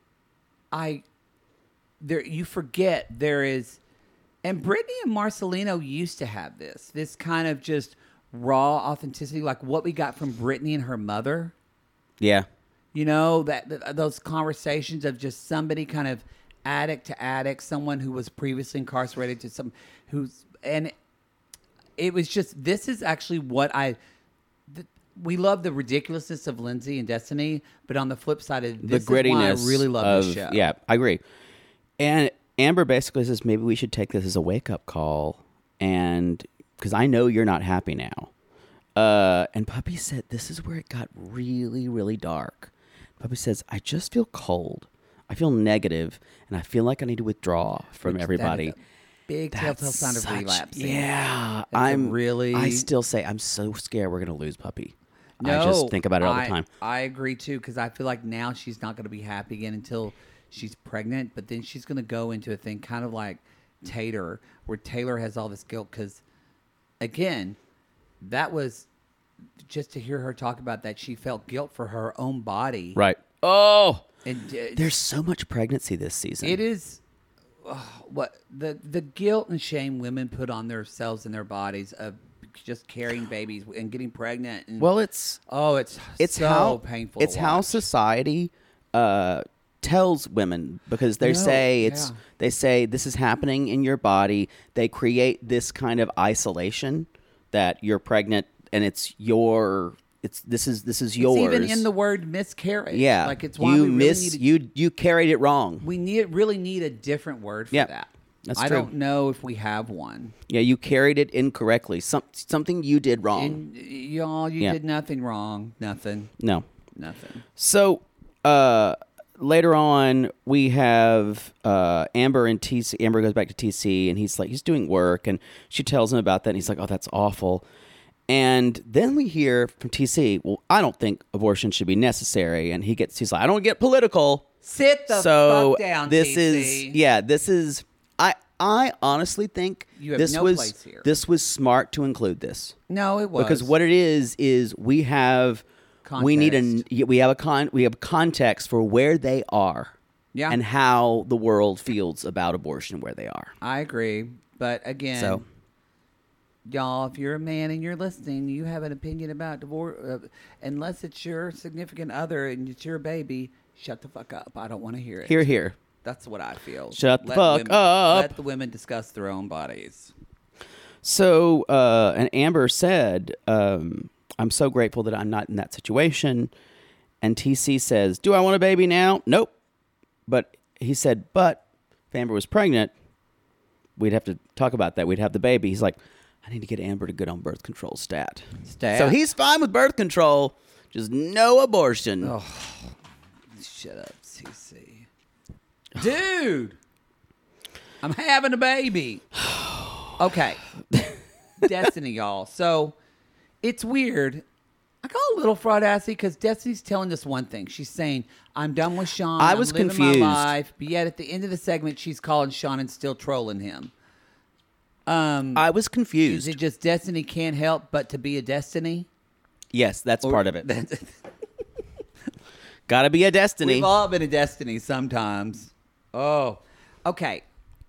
I there you forget there is, and Brittany and Marcelino used to have this this kind of just raw authenticity, like what we got from Brittany and her mother.
Yeah,
You know, that, that those conversations of just somebody kind of addict to addict, someone who was previously incarcerated to some who's, and it was just, this is actually what I, th- we love the ridiculousness of Lindsay and Destiny, but on the flip side of
the
this is
grittiness.
why I really love
of,
this show.
Yeah, I agree. And Amber basically says maybe we should take this as a wake up call, and because I know you're not happy now. Uh, and Puppy said this is where it got really, really dark. Puppy says, I just feel cold. I feel negative, and I feel like I need to withdraw from
Which that
everybody.
is a big telltale sign of
such-
relapsing.
Yeah,
That's a
I'm
really-
I still say I'm so scared we're gonna lose Puppy.
No,
I just think about it all
I-
the time.
I agree too, because I feel like now she's not going to be happy again until she's pregnant. But then she's going to go into a thing kind of like Tater, where Taylor has all this guilt. Because again, that was just to hear her talk about that. She felt guilt for her own body.
Right. Oh,
And uh,
there's so much pregnancy this season.
it is oh, what the the guilt and shame women put on themselves and their bodies of just carrying babies and getting pregnant. And,
Well, it's
oh, it's
it's
so
how
painful.
It's
to
how
watch.
society uh, tells women because they
No,
say it's
yeah.
they say this is happening in your body. They create this kind of isolation that you're pregnant and it's your it's this is this is yours.
It's even in the word miscarriage.
yeah,
like it's why
you
we
miss
really need.
you you carried it wrong.
We need really need a different word for
Yeah,
that.
that's
I
true.
don't know if we have one.
Yeah, you carried it incorrectly. Some something you did wrong.
And y'all, you
Yeah.
did nothing wrong. Nothing.
no.
Nothing.
So uh, later on, we have uh, Amber and T C. Amber goes back to T C, and he's like, he's doing work, and she tells him about that, and he's like, oh, that's awful. And then we hear from T C, well, I don't think abortion should be necessary, and he gets, he's like, I don't get political.
Sit the
so
fuck down,
this
T C.
is yeah, this is I I honestly think
You have
this
no
was
place here.
this was smart to include this.
No, it was
Because what it is is we have we need a we have a con we have context for where they are,
Yeah.
and how the world feels about abortion where they are.
I agree, but again,
So
y'all, if you're a man and you're listening, you have an opinion about divorce, uh, unless it's your significant other and it's your baby. Shut the fuck up. I don't want to hear it.
here, here.
That's what I feel.
Shut the
Let
fuck
women,
up.
Let the women discuss their own bodies.
So, uh, and Amber said, um, "I'm so grateful that I'm not in that situation." And T C says, "Do I want a baby now?" Nope. But he said, "But if Amber was pregnant, we'd have to talk about that. We'd have the baby." He's like, "I need to get Amber to get on birth control stat."
Stat.
So he's fine with birth control, just no abortion.
Oh, shut up, C C. Dude, I'm having a baby. Okay. Destiny, y'all. So it's weird. I got a little fraud-assy because Destiny's telling us one thing. She's saying, I'm done with Sean.
I
I'm
was
living
confused.
my life. But yet at the end of the segment, she's calling Sean and still trolling him. Um,
I was
is
confused.
it just Destiny can't help but to be a Destiny?
Yes, that's
Or-
part of it. Got to be a destiny.
We've all been a Destiny sometimes. Oh, okay.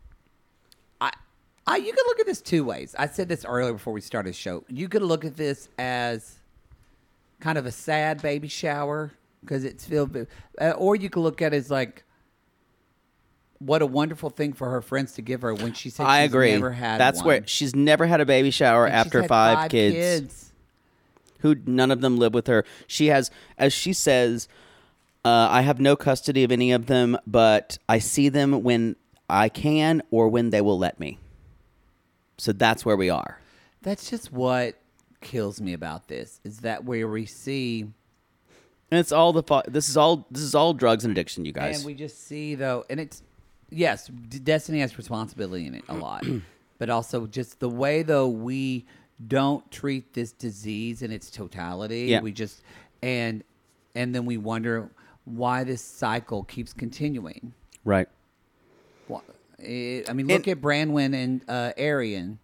I, I, you could look at this two ways. I said this earlier before we started the show. You could look at this as kind of a sad baby shower because it's filled, uh, or you could look at it as like what a wonderful thing for her friends to give her when she said
I
she's
agree.
never had
That's
one.
where she's never had a baby shower
And she's
after
had
five, kids,
kids.
who none of them live with her. She has, as she says, uh, I have no custody of any of them, but I see them when I can or when they will let me. So that's where we are.
That's just what kills me about this is that where we see.
And it's all the fu- this is all this is all drugs and addiction, you guys.
And we just see though, and it's yes, D- Destiny has responsibility in it a lot, but also just the way though we don't treat this disease in its totality.
Yeah.
We just and and then we wonder why this cycle keeps continuing.
Right.
Wha- it- I mean, look
And-
at Branwen and uh, Arian.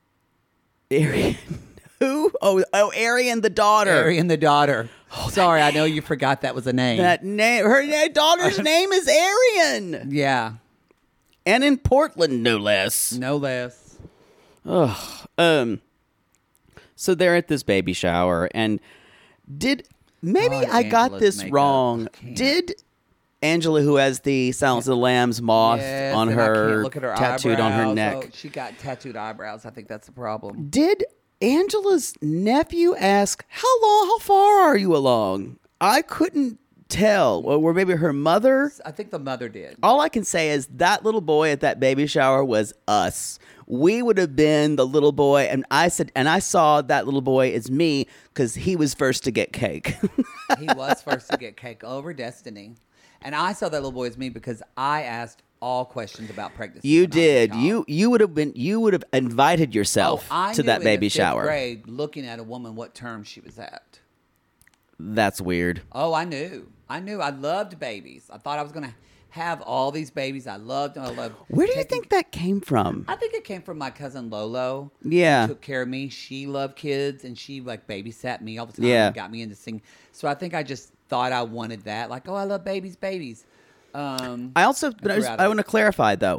Arian. Who? Oh, oh, Arian, the daughter.
Arian, the daughter. Sorry, I know you forgot that was a name.
That name. Her na- daughter's name is Arian,
yeah,
and in Portland, no less.
no less.
Ugh. Um. So they're at this baby shower, and did maybe
God,
I got
Angela's
this
makeup.
wrong?
I can't.
Did Angela, who has the Silence of the Lambs moth
Yes,
on
and I can't
her,
look at her
tattooed on her
eyebrows.
neck,
Oh, she got tattooed eyebrows. I think that's the problem.
did Angela's nephew ask, "How long? How far are you along?" I couldn't tell. Or or maybe her mother.
I think the mother did.
All I can say is that little boy at that baby shower was us. We would have been the little boy, and I said, and I saw that little boy as me because he was first to get cake.
He was first to get cake over Destiny. And I saw that little boy as me because I asked all questions about pregnancy.
You
when I was a
did.
child.
You you would have been. You would have invited yourself
Oh, I
to
knew
that
in
baby
the fifth
shower.
grade, looking at a woman, what term she was at.
That's weird.
Oh, I knew. I knew. I loved babies. I thought I was going to have all these babies. I loved them. I loved.
Where do you
taking-
think that came from?
I think it came from my cousin Lolo.
Yeah.
Who took care of me. She loved kids, and she like babysat me all the time.
Yeah.
And got me into singing. So I think I just thought I wanted that. Like, oh, I love babies, babies. Um,
I also, but I,
grew
just,
out of
I
it.
want to clarify though.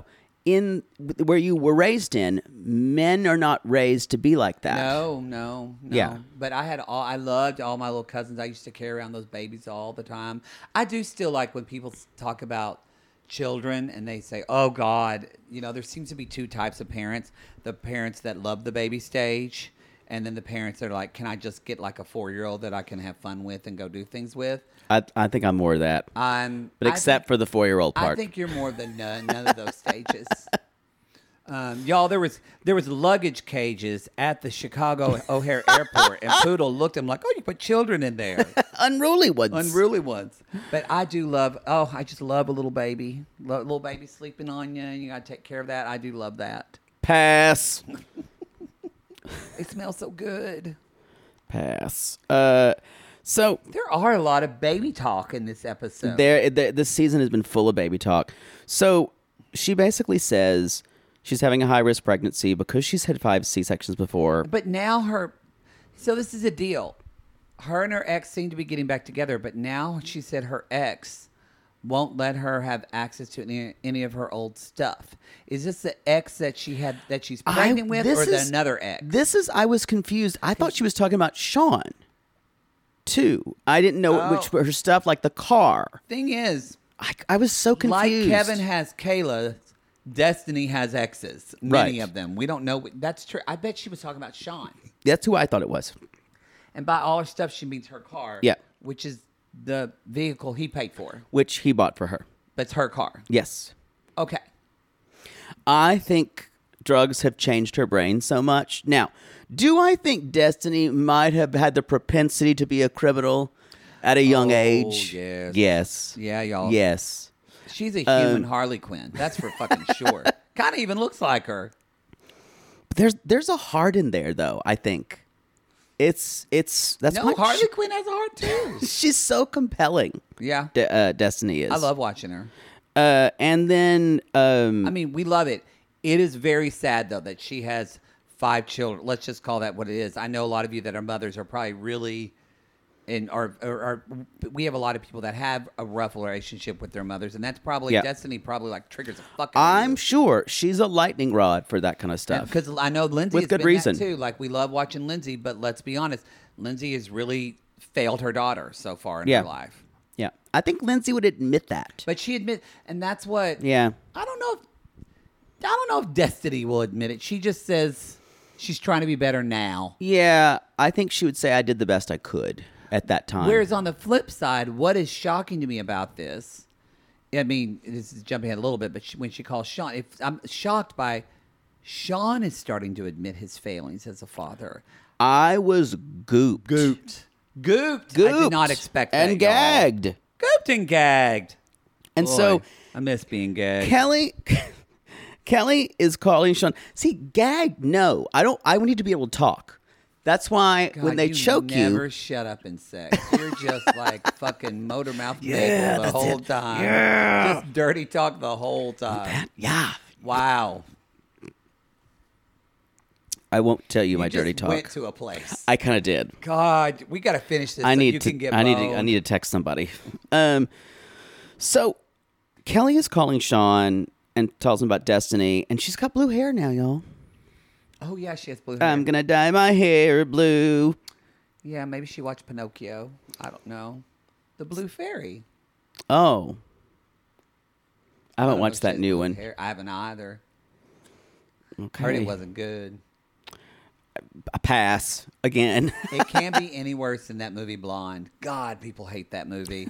in where you were raised in, men are not raised to be like that.
No, no, no.
Yeah.
But I had all. I loved all my little cousins. I used to carry around those babies all the time. I do still like when people talk about children and they say, "Oh God," you know. There seems to be two types of parents: the parents that love the baby stage, and then the parents that are like, "Can I just get like a four-year-old that I can have fun with and go do things with?"
I, I think I'm more of that.
Um,
But
I
except
think-
for the four-year-old part.
I think you're more than none, none of those stages. Um, y'all, there was there was luggage cages at the Chicago O'Hare Airport, and Poodle looked at him like, "Oh, you put children in there,
Unruly ones.
unruly ones." But I do love. Oh, I just love a little baby, Lo- little baby sleeping on you, and you gotta take care of that. I do love that.
Pass.
They smell so good.
Pass. Uh, so
There are a lot of baby talk in this episode.
there, there, this season has been full of baby talk. So she basically says she's having a high-risk pregnancy because she's had five C-sections before.
But now her, so this is a deal. Her and her ex seem to be getting back together, but now she said her ex won't let her have access to any, any of her old stuff. Is this the ex that she had that she's pregnant
I-
with,
this
or the
is-
another ex?
This is, I was confused. I thought she was talking about Sean, too. I didn't know
Oh.
which her stuff, like the car.
Thing is,
I, I was so confused.
like Kevin has Kayla, Destiny has exes. Many
Right.
of them. We don't know. That's true. I bet she was talking about Sean.
That's who I thought it was.
And by all her stuff, she means her car.
Yeah.
Which is the vehicle he paid for.
Which he bought for her.
But it's her car.
Yes.
Okay.
I think drugs have changed her brain so much. Now, do I think Destiny might have had the propensity to be a criminal at a young
Oh,
age?
yes.
Yes.
Yeah, y'all.
Yes.
She's a human
Um,
Harley Quinn. That's for fucking sure. Kind of even looks like her.
There's there's a heart in there though, I think. It's it's that's
No,
why
Harley
she-
Quinn has a heart too.
she's so compelling.
Yeah.
De- uh, Destiny is.
I love watching her.
Uh, and then um,
I mean, we love it. It is very sad though that she has five children. Let's just call that what it is. I know a lot of you that are mothers are probably really and are, are, are we have a lot of people that have a rough relationship with their mothers, and that's probably
Yeah.
Destiny probably like triggers a fucking
I'm sure she's a lightning rod for that kind of stuff.
because I know Lindsay
With
has
good
been
reason.
that too. Like we love watching Lindsay, but let's be honest, Lindsay has really failed her daughter so far in
Yeah.
her life.
Yeah, I think Lindsay would admit that.
But she admit, and that's what.
Yeah.
I don't know if I don't know if Destiny will admit it. She just says she's trying to be better now.
Yeah, I think she would say I did the best I could at that time.
Whereas on the flip side, what is shocking to me about this? I mean, this is jumping ahead a little bit, but she, when she calls Sean, if I'm shocked by Sean is starting to admit his failings as a father.
I was gooped.
Gooped. Gooped.
Gooped.
I did not expect that.
And
y'all.
gagged.
Gooped and gagged.
And
Boy,
so
I miss being gagged.
Kelly Kelly is calling Sean. See, gagged, no. I don't I need to be able to talk. That's why
God,
when they
you
choke
never
you,
shut up in sex. You're just like fucking motor mouth
Yeah,
niggle the
that's
whole
it.
time.
Yeah.
Just dirty talk the whole time.
that, yeah.
Wow.
I won't tell you, my
just
dirty talk.
Went to a place.
I kind of did.
God, we got to finish this.
I
so
need
you
to
can get
I need to I
boned.
need to text somebody. Um so Kelly is calling Sean and tells him about Destiny, and she's got blue hair now, y'all.
Oh yeah, she has blue hair.
I'm gonna dye my hair blue.
Yeah, maybe she watched Pinocchio. I don't know. The Blue Fairy.
Oh. I haven't
don't know
watched
if she
that
has
new
blue
one.
hair. I haven't either.
Okay.
Heard it wasn't good.
A pass again.
It can't be any worse than that movie Blonde. God, people hate that movie.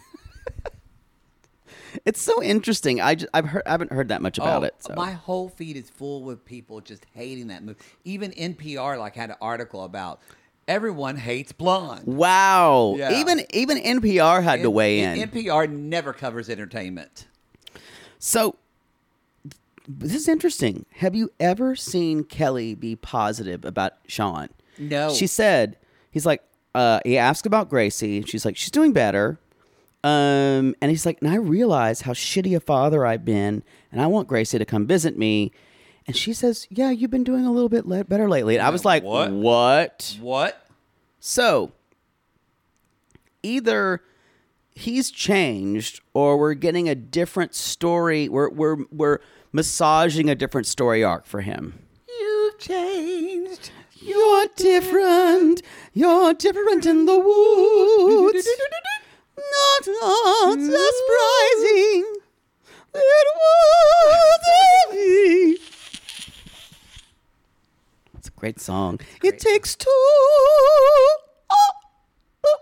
It's so interesting. I just, I've heard I haven't heard that much about
oh,
it. So.
My whole feed is full with people just hating that movie. Even N P R like had an article about everyone hates Blonde.
Wow.
Yeah.
Even even N P R had to weigh in.
N P R never covers entertainment.
So this is interesting. Have you ever seen Kelly be positive about Sean?
No.
She said, he's like, uh, he asked about Gracie. And she's like, she's doing better. Um, and he's like, and I realize how shitty a father I've been, and I want Gracie to come visit me. And she says, yeah, you've been doing a little bit le- better lately. And I was like,
What?
what?
What?
So either he's changed or we're getting a different story. We're we're we're massaging a different story arc for him.
You've changed.
You're different. You're different in the woods. Not, not surprising. It was me. It's a great song.
Great.
It takes two. Oh, oh.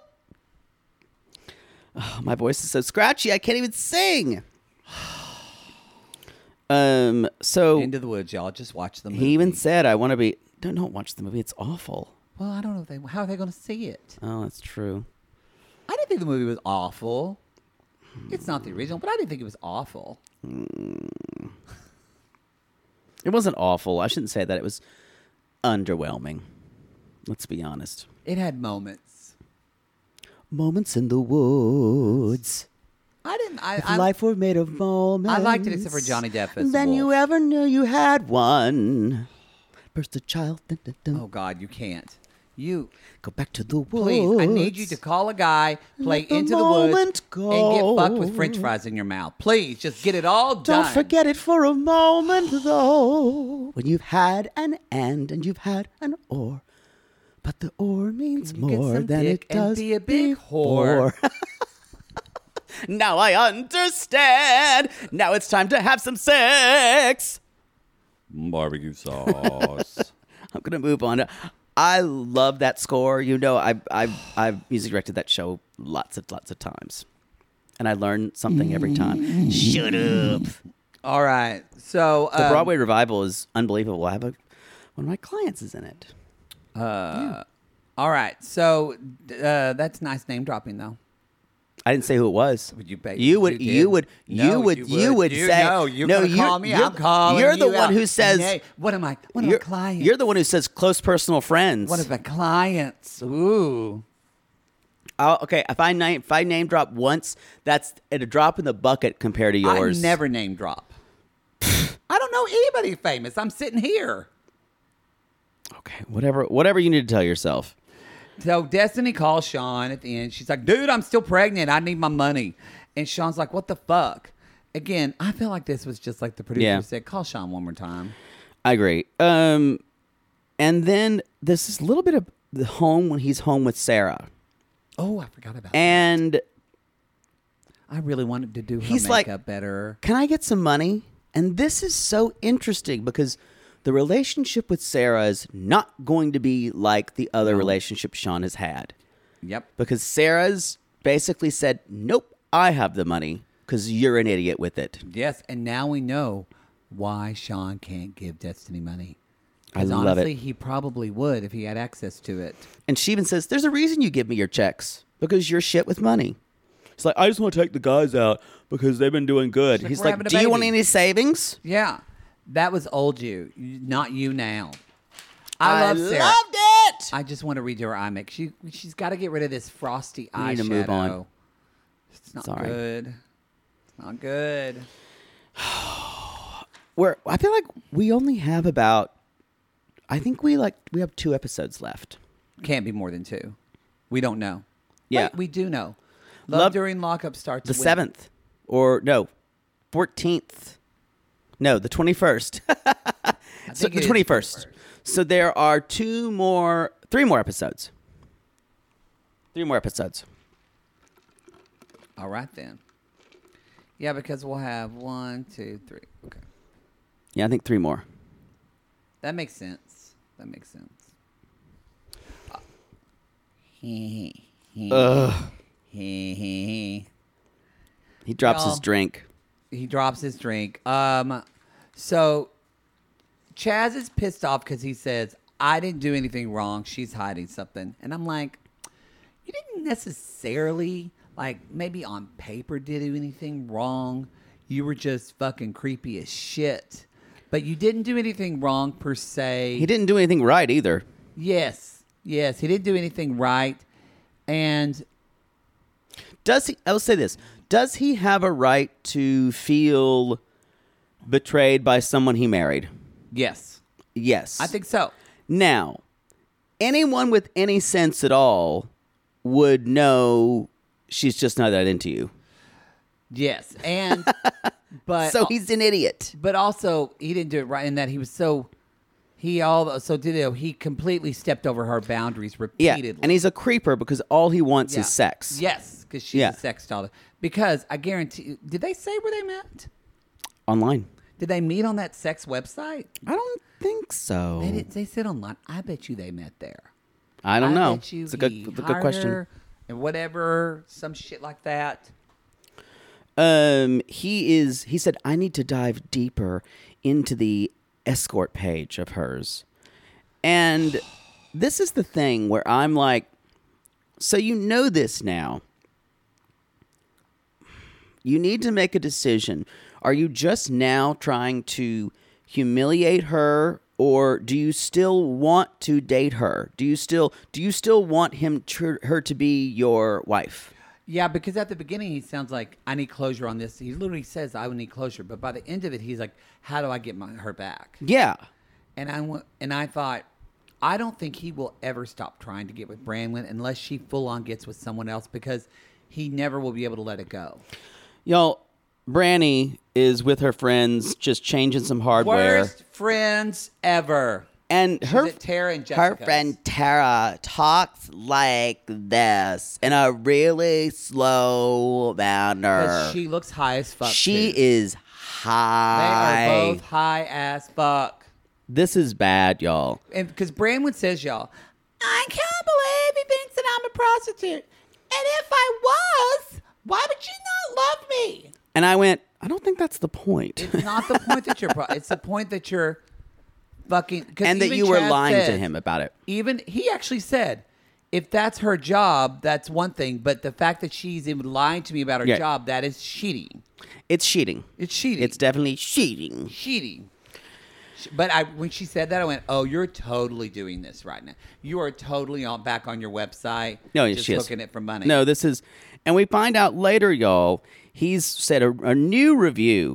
Oh, my voice is so scratchy. I can't even sing. Um. So
Into the woods, y'all. Just watch the movie.
he even said, "I want to be." Don't don't watch the movie. It's awful.
Well, I don't know if they. How are they going to see it?
Oh, that's true.
I didn't think the movie was awful. It's not the original, but I didn't think it was awful.
It wasn't awful. I shouldn't say that. It was underwhelming. Let's be honest.
It had moments.
Moments in the woods.
I didn't. I,
If
I
life were made of moments.
I liked it except for Johnny Depp as the
Then you
wolf.
ever knew you had one. Burst a child. Dun, dun, dun.
Oh God, you can't. You
Go back to the woods.
please. I need you to call a guy, play
Let the
Into the Woods,
moment
and get fucked with
go.
French fries in your mouth. Please, just get it all
Don't
done.
forget it for a moment, though. When you've had an and and you've had an or. But the or means
You get
more
some
than
dick
it
and
does
be a big whore.
before. Now I understand. Now it's time to have some sex.
Barbecue sauce.
I'm gonna move on. I love that score. You know, I I've I've music directed that show lots of lots of times, and I learn something every time. Shut up.
All right. So
The
um,
Broadway revival is unbelievable. I have a, one of my clients is in it.
Uh, All right. So uh, that's nice name dropping, though.
I didn't say who it was.
Would you bet
You would.
you
You,
did?
would.
No,
you would.
you
You
would.
would
You-
say.
no, you're
no.
gonna
you're,
call me.
You're,
I'm calling
You're the
you
one
out.
who says.
Nay, what am I? One of
you're,
my clients.
you're the one who says close personal friends.
One of my clients. Ooh.
I'll, okay, if I name if I name drop once, that's a drop in the bucket compared to yours.
I never name drop. I don't know anybody famous. I'm sitting here.
Okay, whatever. Whatever you need to tell yourself.
So Destiny calls Sean at the end. She's like, dude, I'm still pregnant. I need my money. And Sean's like, what the fuck? Again, I feel like this was just like the producer
Yeah.
said, call Sean one more time.
I agree. Um, and then there's this little bit of the home when he's home with Sarah,
Oh, I forgot about that.
and
I really wanted to do her
He's like-
makeup better.
can I get some money? And this is so interesting because the relationship with Sarah is not going to be like the other relationships Sean has had.
Yep.
Because Sarah's basically said, nope, I have the money because you're an idiot with it.
Yes, and now we know why Sean can't give Destiny money.
I
'Cause
love
honestly,
it.
he probably would if he had access to it.
And she even says, there's a reason you give me your checks because you're shit with money. It's like, I just want to take the guys out because they've been doing good.
She's like,
He's
"We're
like,
having a
do you want
baby."
any savings?
Yeah, that was old you, not you now. I, love Sarah.
loved it.
I just want to redo her eye make. She she's got to get rid of this frosty
We
eyeshadow.
need to move on.
It's not
Sorry.
good. It's not good.
We're, I feel like we only have about, I think we like, we have two episodes left.
Can't be more than two. We don't know.
Yeah.
Wait, we do know. Love,
Love-
during lockup starts
The
when-
seventh or no, fourteenth. No, the twenty-first. so
think it
the
is
twenty-first. So there are two more, three more episodes. Three more episodes.
All right then. Yeah, because we'll have one, two, three. Okay,
Yeah, I think three more.
that makes sense. That makes sense.
Ugh.
he
He drops his
Y'all.
drink.
drops his drink. Um, so Chaz is pissed off because he says, "I didn't do anything wrong. She's hiding something," and I'm like, "You didn't necessarily like maybe on paper did do anything wrong. You were just fucking creepy as shit." But you didn't do anything wrong per se.
He didn't do anything right either.
Yes, yes, he didn't do anything right. And
Does he? I will say this: does he have a right to feel betrayed by someone he married?
yes,
Yes,
I think so.
Now, anyone with any sense at all would know she's just not that into you.
Yes, and But
so he's an idiot.
But also, he didn't do it right in that he was so. He all so did it. He completely stepped over her boundaries
Yeah,
repeatedly.
and he's a creeper because all he wants
Yeah.
is sex.
Yes, because she's
Yeah.
a sex doll. Because I guarantee. Did they say where they met?
Online.
Did they meet on that sex website?
I don't think so.
They did. They said online. I bet you they met there.
I don't know.
Bet you
It's a good,
he
it's a good
hired
question.
her and whatever, some shit like that.
Um, he is. He said, "I need to dive deeper into the escort page of hers," and this is the thing where I'm like, "So you know this now. You need to make a decision. Are you just now trying to humiliate her, or do you still want to date her? Do you still do you still want him to, her to be your wife?"
Yeah, because at the beginning he sounds like I need closure on this. He literally says I would need closure, but by the end of it he's like, how do I get my, her back?
Yeah.
And I went, and I thought, I don't think he will ever stop trying to get with Branwen unless she full on gets with someone else because he never will be able to let it go.
Y'all, Branny is with her friends, just changing some hardware.
Worst friends ever.
And
She's
her
at Tara and
her
Jessica's.
friend Tara talks like this in a really slow manner.
Because she looks high as fuck.
She
too.
is
They
high.
are both high as fuck.
This is bad, y'all.
And because Branwen says, y'all, I can't believe he thinks that I'm a prostitute. And if I was, why would you not love me?
And I went, I don't think that's the point.
It's not the point that you're. Pro- it's the point that you're fucking. 'Cause
and that
even
you were
Chad
lying to
said-
him about it.
Even he actually said, if that's her job, that's one thing. But the fact that she's even lying to me about her
Yeah.
job, that is cheating.
It's cheating.
It's cheating.
It's definitely cheating.
cheating. But I, when she said that, I went, "Oh, you're totally doing this right now. You are totally on back on your website.
No,
just
she is.
hooking it for money."
No, this is, and we find out later, y'all. He's said a, a new review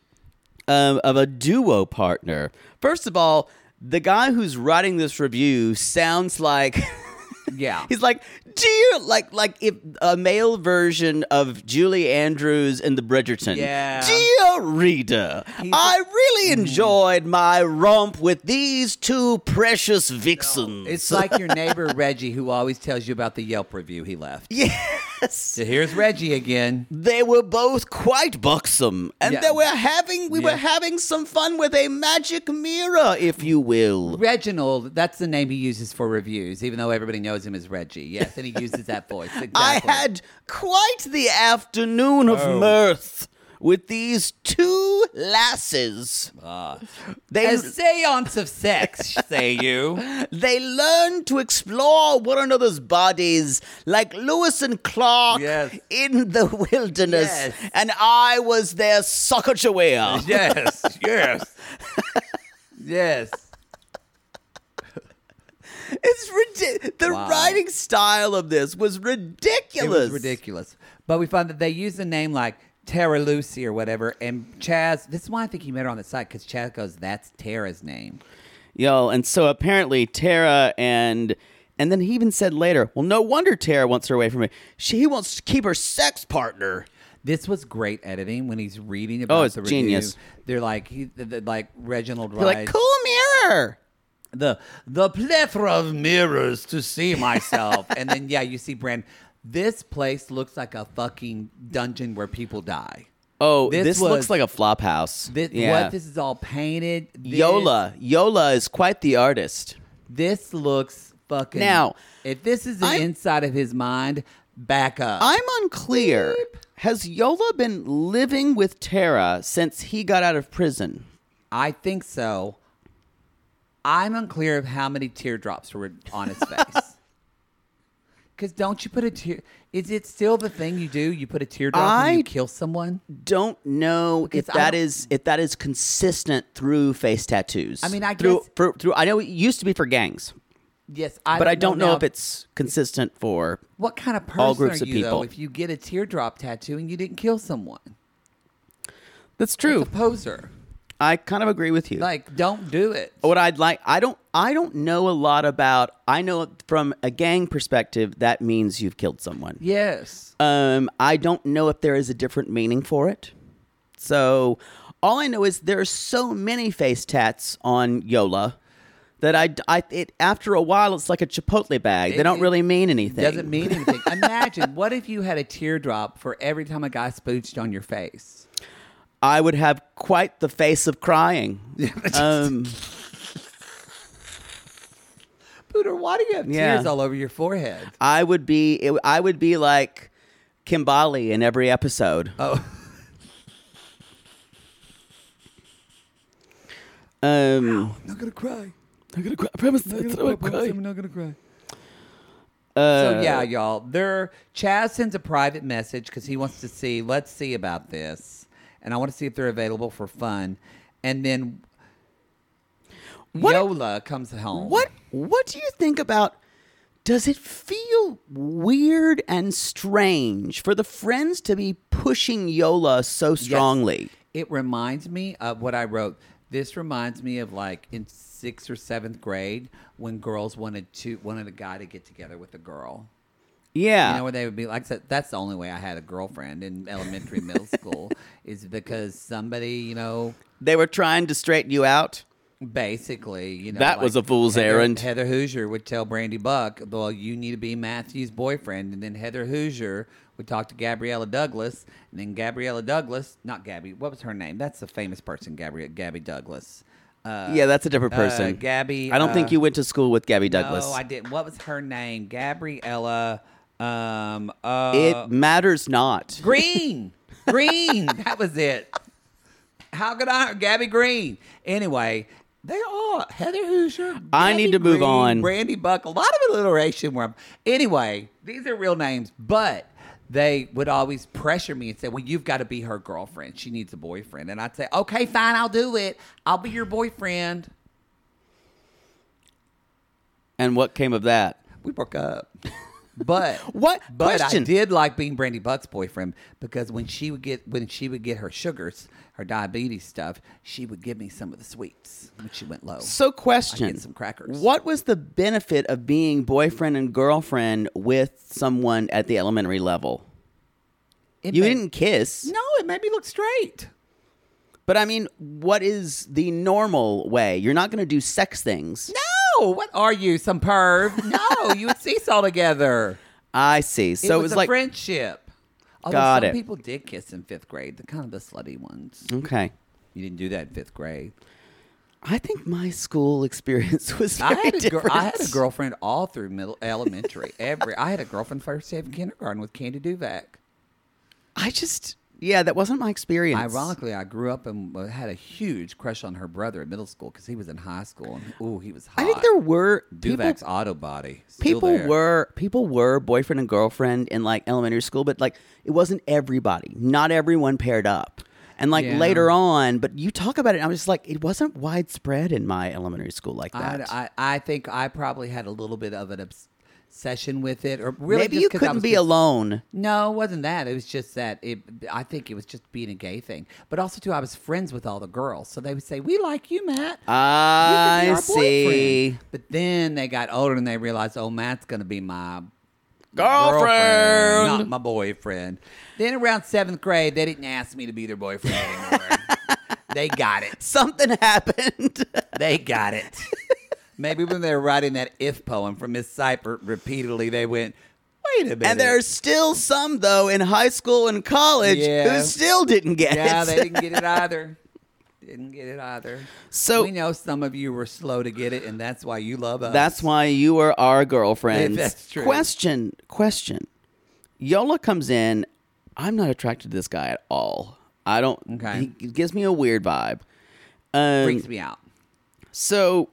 um, of a duo partner. First of all, the guy who's writing this review sounds like
yeah,
he's like, dear, like like if a male version of Julie Andrews in the Bridgerton.
Yeah.
Dear reader,
He's-
I really enjoyed my romp with these two precious vixens.
it's like your neighbor Reggie, who always tells you about the Yelp review he left.
yes.
So here's Reggie again.
They were both quite buxom, and
Yeah.
they were having we
Yeah.
were having some fun with a magic mirror, if you will.
Reginald, that's the name he uses for reviews, even though everybody knows him as Reggie. Yes, and he uses that voice. Exactly.
I had quite the afternoon of
Oh.
mirth with these two lasses. they
a seance of sex, say you.
they learned to explore one another's bodies like Lewis and Clark
Yes.
in the wilderness,
Yes.
and I was their Sacagawea.
Yes, yes, yes.
It's ridiculous. The
Wow.
writing style of this was ridiculous.
It was ridiculous. But we found that they used a name like Tara Lucy or whatever, and Chaz. This is why I think he met her on the site because Chaz goes, "That's Tara's name."
Yo, and so apparently Tara and and then he even said later, well, no wonder Tara wants her away from me. She wants to keep her sex partner.
This was great editing when he's reading about
Oh, it's
the review.
genius.
They're like, he, the, the- like Reginald
You're like,
writes,
cool mirror.
the the plethora of mirrors to see myself, and then yeah, you see Brand. This place looks like a fucking dungeon where people die.
Oh,
This
this,
was-
looks like a flop house.
This,
yeah.
What? This is all painted. This,
Yola. Yola is quite the artist.
This looks fucking.
Now,
if this is the
I'm-
inside of his mind, back up.
I'm unclear. Has Yola been living with Tara since he got out of prison?
I think so. I'm unclear of how many teardrops were on his face. Because don't you put a tear? Is it still the thing you do? You put a teardrop
I-
when you kill someone?
Don't know
Because
if
I
that
don't-
is if that is consistent through face tattoos.
I mean, I
through,
guess-
for, through. I know it used to be for gangs,
Yes, I
but
don't
I don't know,
now.
if it's consistent for.
What kind of person
all groups
are
of
you though?
people.
If you get a teardrop tattoo and you didn't kill someone,
That's true.
It's a poser.
I kind of agree with you.
Like, don't do it.
what I'd like, I don't, I don't know a lot about. I know from a gang perspective that means you've killed someone.
Yes.
Um, I don't know if there is a different meaning for it. So all I know is there are so many face tats on Yola that I, I it, after a while, it's like a Chipotle bag. They
It-
don't
it
really mean anything.
Doesn't mean anything. Imagine, what if you had a teardrop for every time a guy spooched on your face?
I would have quite the face of crying. um,
Pooter, why do you have
Yeah.
tears all over your forehead?
I would be. It, I would be like Kimbali in every episode.
Oh,
Um,
I'm not gonna cry.
I'm gonna cry. I promise.
I'm not gonna cry. I'm not gonna cry.
Uh,
So yeah, y'all. There, Chaz sends a private message because he wants to see. Let's see about this, and I want to see if they're available for fun. And then
What-
Yola comes home.
What What do you think about? Does it feel weird and strange for the friends to be pushing Yola so strongly?
It reminds me of what I wrote. This reminds me of like in sixth or seventh grade when girls wanted to wanted a guy to get together with a girl.
Yeah.
You know, where they would be like, that's the only way I had a girlfriend in elementary, middle school, is because somebody, you know,
They were trying to straighten you out.
basically, you know,
That
like
was a fool's
Heather,
errand.
Heather Hoosier would tell Brandy Buck, "Well, you need to be Matthew's boyfriend," and then Heather Hoosier would talk to Gabriella Douglas, and then Gabriella Douglas, not Gabby, what was her name? That's the famous person, Gabby, Gabby Douglas. Uh,
Yeah, that's a different
uh,
person.
Gabby.
I don't
uh,
think you went to school with Gabby Douglas.
No, I didn't. What was her name? Gabriella. Um. Uh,
it matters not.
Green. Green. That was it. How could I? Gabby Green. Anyway, they all Heather Hoosier.
I
Gabby
need to move
Green,
on.
Brandy Buck. A lot of alliteration. Where I'm, anyway, these are real names, but they would always pressure me and say, "Well, you've got to be her girlfriend. She needs a boyfriend." And I'd say, "Okay, fine, I'll do it. I'll be your boyfriend."
And what came of that?
We broke up. But
What?
But
Question.
I did like being Brandy Buck's boyfriend because when she would get when she would get her sugars, her diabetes stuff, she would give me some of the sweets when she went low.
So, question.
I'd get some crackers.
What was the benefit of being boyfriend and girlfriend with someone at the elementary level?
It
You
made-
didn't kiss.
No, it made me look straight.
But I mean, what is the normal way? You're not going to do sex things.
No, what are you, some perv? No, you would seesaw together.
I see. So
it
it
was,
was
a
like,
friendship. Although
Got
some
it.
people did kiss in fifth grade, the kind of the slutty ones.
okay.
You didn't do that in fifth grade.
I think my school experience was
I
very
had, a gir-
different.
I had a girlfriend all through middle elementary. Every I had a girlfriend first day of kindergarten with Candy Duvac.
I just, yeah, that wasn't my experience.
Ironically, I grew up and uh, had a huge crush on her brother in middle school because he was in high school. And, ooh, he was hot.
I think there were people,
Duvac's auto body. Still
people
there.
were people were boyfriend and girlfriend in like elementary school, but like it wasn't everybody. Not everyone paired up. And like
Yeah.
later on, but you talk about it, and I was just like, it wasn't widespread in my elementary school like
I,
that.
I, I think I probably had a little bit of an obsession with it, or really
Maybe
just
you
'cause I
couldn't
was
be
just-
alone.
No, it wasn't that. It was just that it. I think it was just being a gay thing, but also too, I was friends with all the girls, so they would say, "We like you, Matt. You
I
could be our
see.
boyfriend." But then they got older and they realized, "Oh, Matt's going to be my
Girlfriend.
not my boyfriend." Then around seventh grade, they didn't ask me to be their boyfriend anymore. They got it.
Something happened.
They got it. Maybe when they were writing that "If" poem from Miss Seipert repeatedly, they went, "Wait a minute."
And there's still some though in high school and college
Yeah.
who still didn't get
Yeah,
it.
they didn't get it either. Didn't get it either.
So-
we know some of you were slow to get it, and that's why you love us.
That's why you are our girlfriends.
That's true.
Question, question. Yola comes in. I'm not attracted to this guy at all. I don't.
Okay.
He gives me a weird vibe. Um,
freaks me out.
So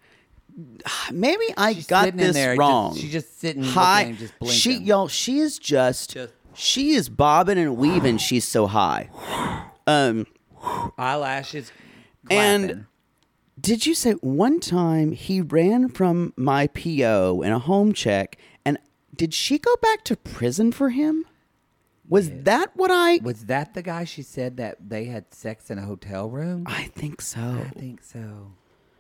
maybe I
She's
got
sitting in
this
there, just-
wrong.
she's just sitting,
high.
looking and just blinking.
She, y'all, she is just,
Just-
she is bobbing and weaving. She's so high. Um,
Eyelashes,
And-
clapping.
did you say one time he ran from my P O in a home check, and did she go back to prison for him? Was that what I?
Was that the guy she said that they had sex in a hotel room?
I think so.
I think so.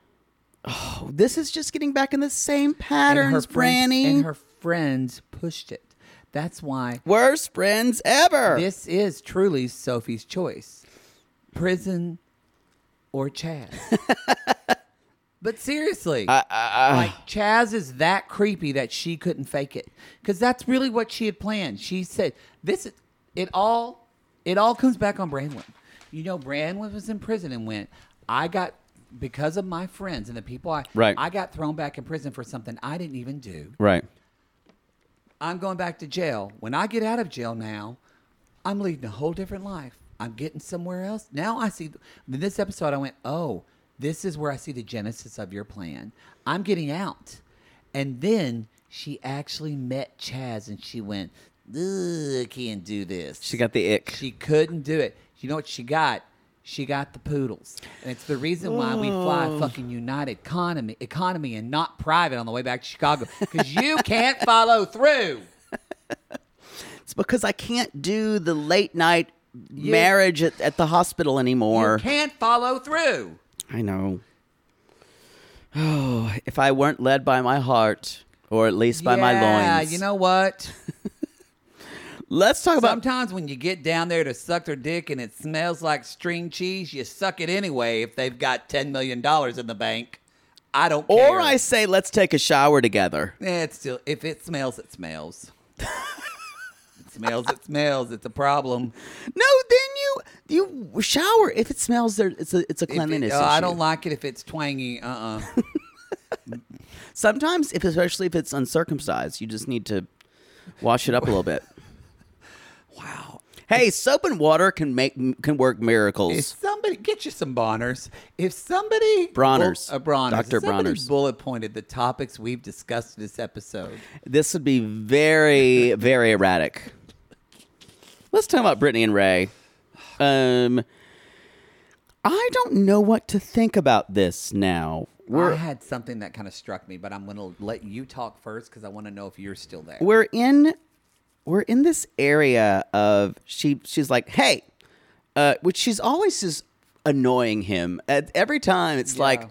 Oh, this is just getting back in the same
And her
patterns,
friends-
Franny.
And her friends pushed it. That's why
Worst friends ever.
this is truly Sophie's choice. prison or Chaz. But seriously,
I, I,
like Chaz is that creepy that she couldn't fake it, because that's really what she had planned. She said, "This, it all, it all comes back on Branwen. You know, Branwen was in prison and went, I got because of my friends and the people I,
right.
I got thrown back in prison for something I didn't even do.
right.
I'm going back to jail. When I get out of jail now, I'm leading a whole different life. I'm getting somewhere else. Now I see, in this episode, I went, oh, this is where I see the genesis of your plan. I'm getting out." And then she actually met Chaz and she went, "Ugh, I can't do this."
She got the ick.
She couldn't do it. You know what she got? She got the poodles. And it's the reason why we fly fucking United economy, economy and not private on the way back to Chicago. Because you can't follow through.
It's because I can't do the late night
You-
marriage at, at the hospital anymore.
You can't follow through.
I know. Oh, if I weren't led by my heart, or at least by my
Yeah,
loins.
you know what?
Let's talk about.
Sometimes when you get down there to suck their dick and it smells like string cheese, you suck it anyway if they've got ten million dollars in the bank. I don't care.
Or I say, let's take a shower together.
Eh, it's still, if it smells, it smells. It smells, it smells. It's a problem.
No, then you you shower if it smells. There, it's a it's a
If it-
cleanliness
oh, I
issue.
don't like it if it's twangy. Uh-uh.
Sometimes, if especially if it's uncircumcised, you just need to wash it up a little bit.
Wow.
Hey, soap and water can make can work
If
miracles.
somebody, get you some Bonners. If somebody...
Bronner's.
Bull, uh, Bronner's.
Doctor
If somebody
Bronner's.
bullet pointed the topics we've discussed in this episode.
This would be very very erratic. Let's talk about Brittany and Ray. Um, I don't know what to think about this now. We're
I had something that kind of struck me, but I'm going to let you talk first because I want to know if you're still there.
we're in we're in this area of she she's like, hey, uh, which she's always just annoying him at every time. It's
Yeah.
like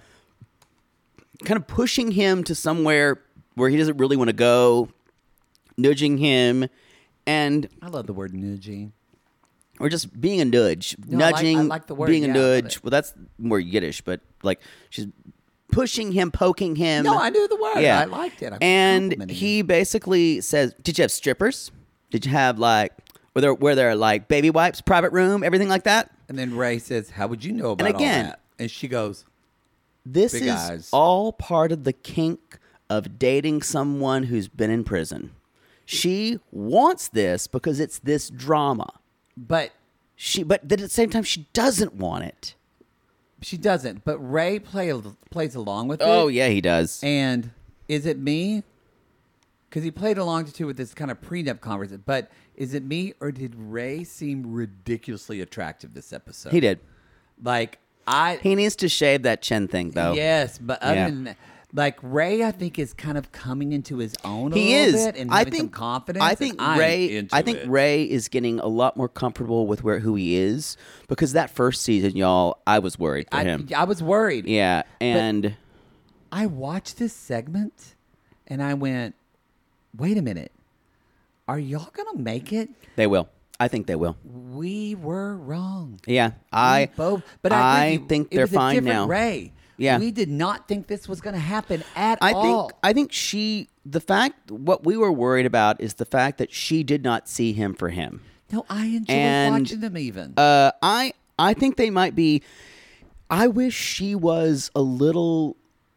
kind of pushing him to somewhere where he doesn't really want to go, nudging him, and
I love the word nudging.
or just being a nudge,
No, I like-
nudging,
I like the word,
being a
yeah, I love
nudge.
it.
Well, that's more Yiddish, but like she's pushing him, poking him.
No, I knew the word.
Yeah,
I liked it. I
and
complimented
he
you.
basically says, "Did you have strippers? Did you have like were there were there like baby wipes, private room, everything like that?"
And then Ray says, "How would you know about
again-
all that?" And she goes,
This
Big
is
eyes.
all part of the kink of dating someone who's been in prison. She wants this because it's this drama.
but
She, but then at the same time, she doesn't want it.
she doesn't. But Ray play, plays along with it.
Oh yeah, he does.
And is it me? Because he played along to too with this kind of prenup conversation. But is it me or did Ray seem ridiculously attractive this episode?
He did.
Like I.
He needs to shave that chin thing, though.
Yes, but other
Yeah.
than that, like Ray, I think is kind of coming into his own a
He
little
is.
bit and
I
having some
think
confidence.
I
and
think
I'm
Ray.
into
I think
it.
Ray is getting a lot more comfortable with where who he is because that first season, y'all, I was worried for
I,
him.
I was worried.
Yeah, and
I watched this segment and I went, wait a minute. Are y'all going to make it?
they will. I think they will.
We were wrong.
Yeah, I.
We both, but I,
I
agree with you.
think
It
they're
was a
fine
different
now.
Ray.
Yeah.
We did not think this was going to happen at
I
all.
think. I think she. The fact what we were worried about is the fact that she did not see him for him.
No, I enjoyed
And,
watching them even.
Uh, I. I think they might be. I wish she was a little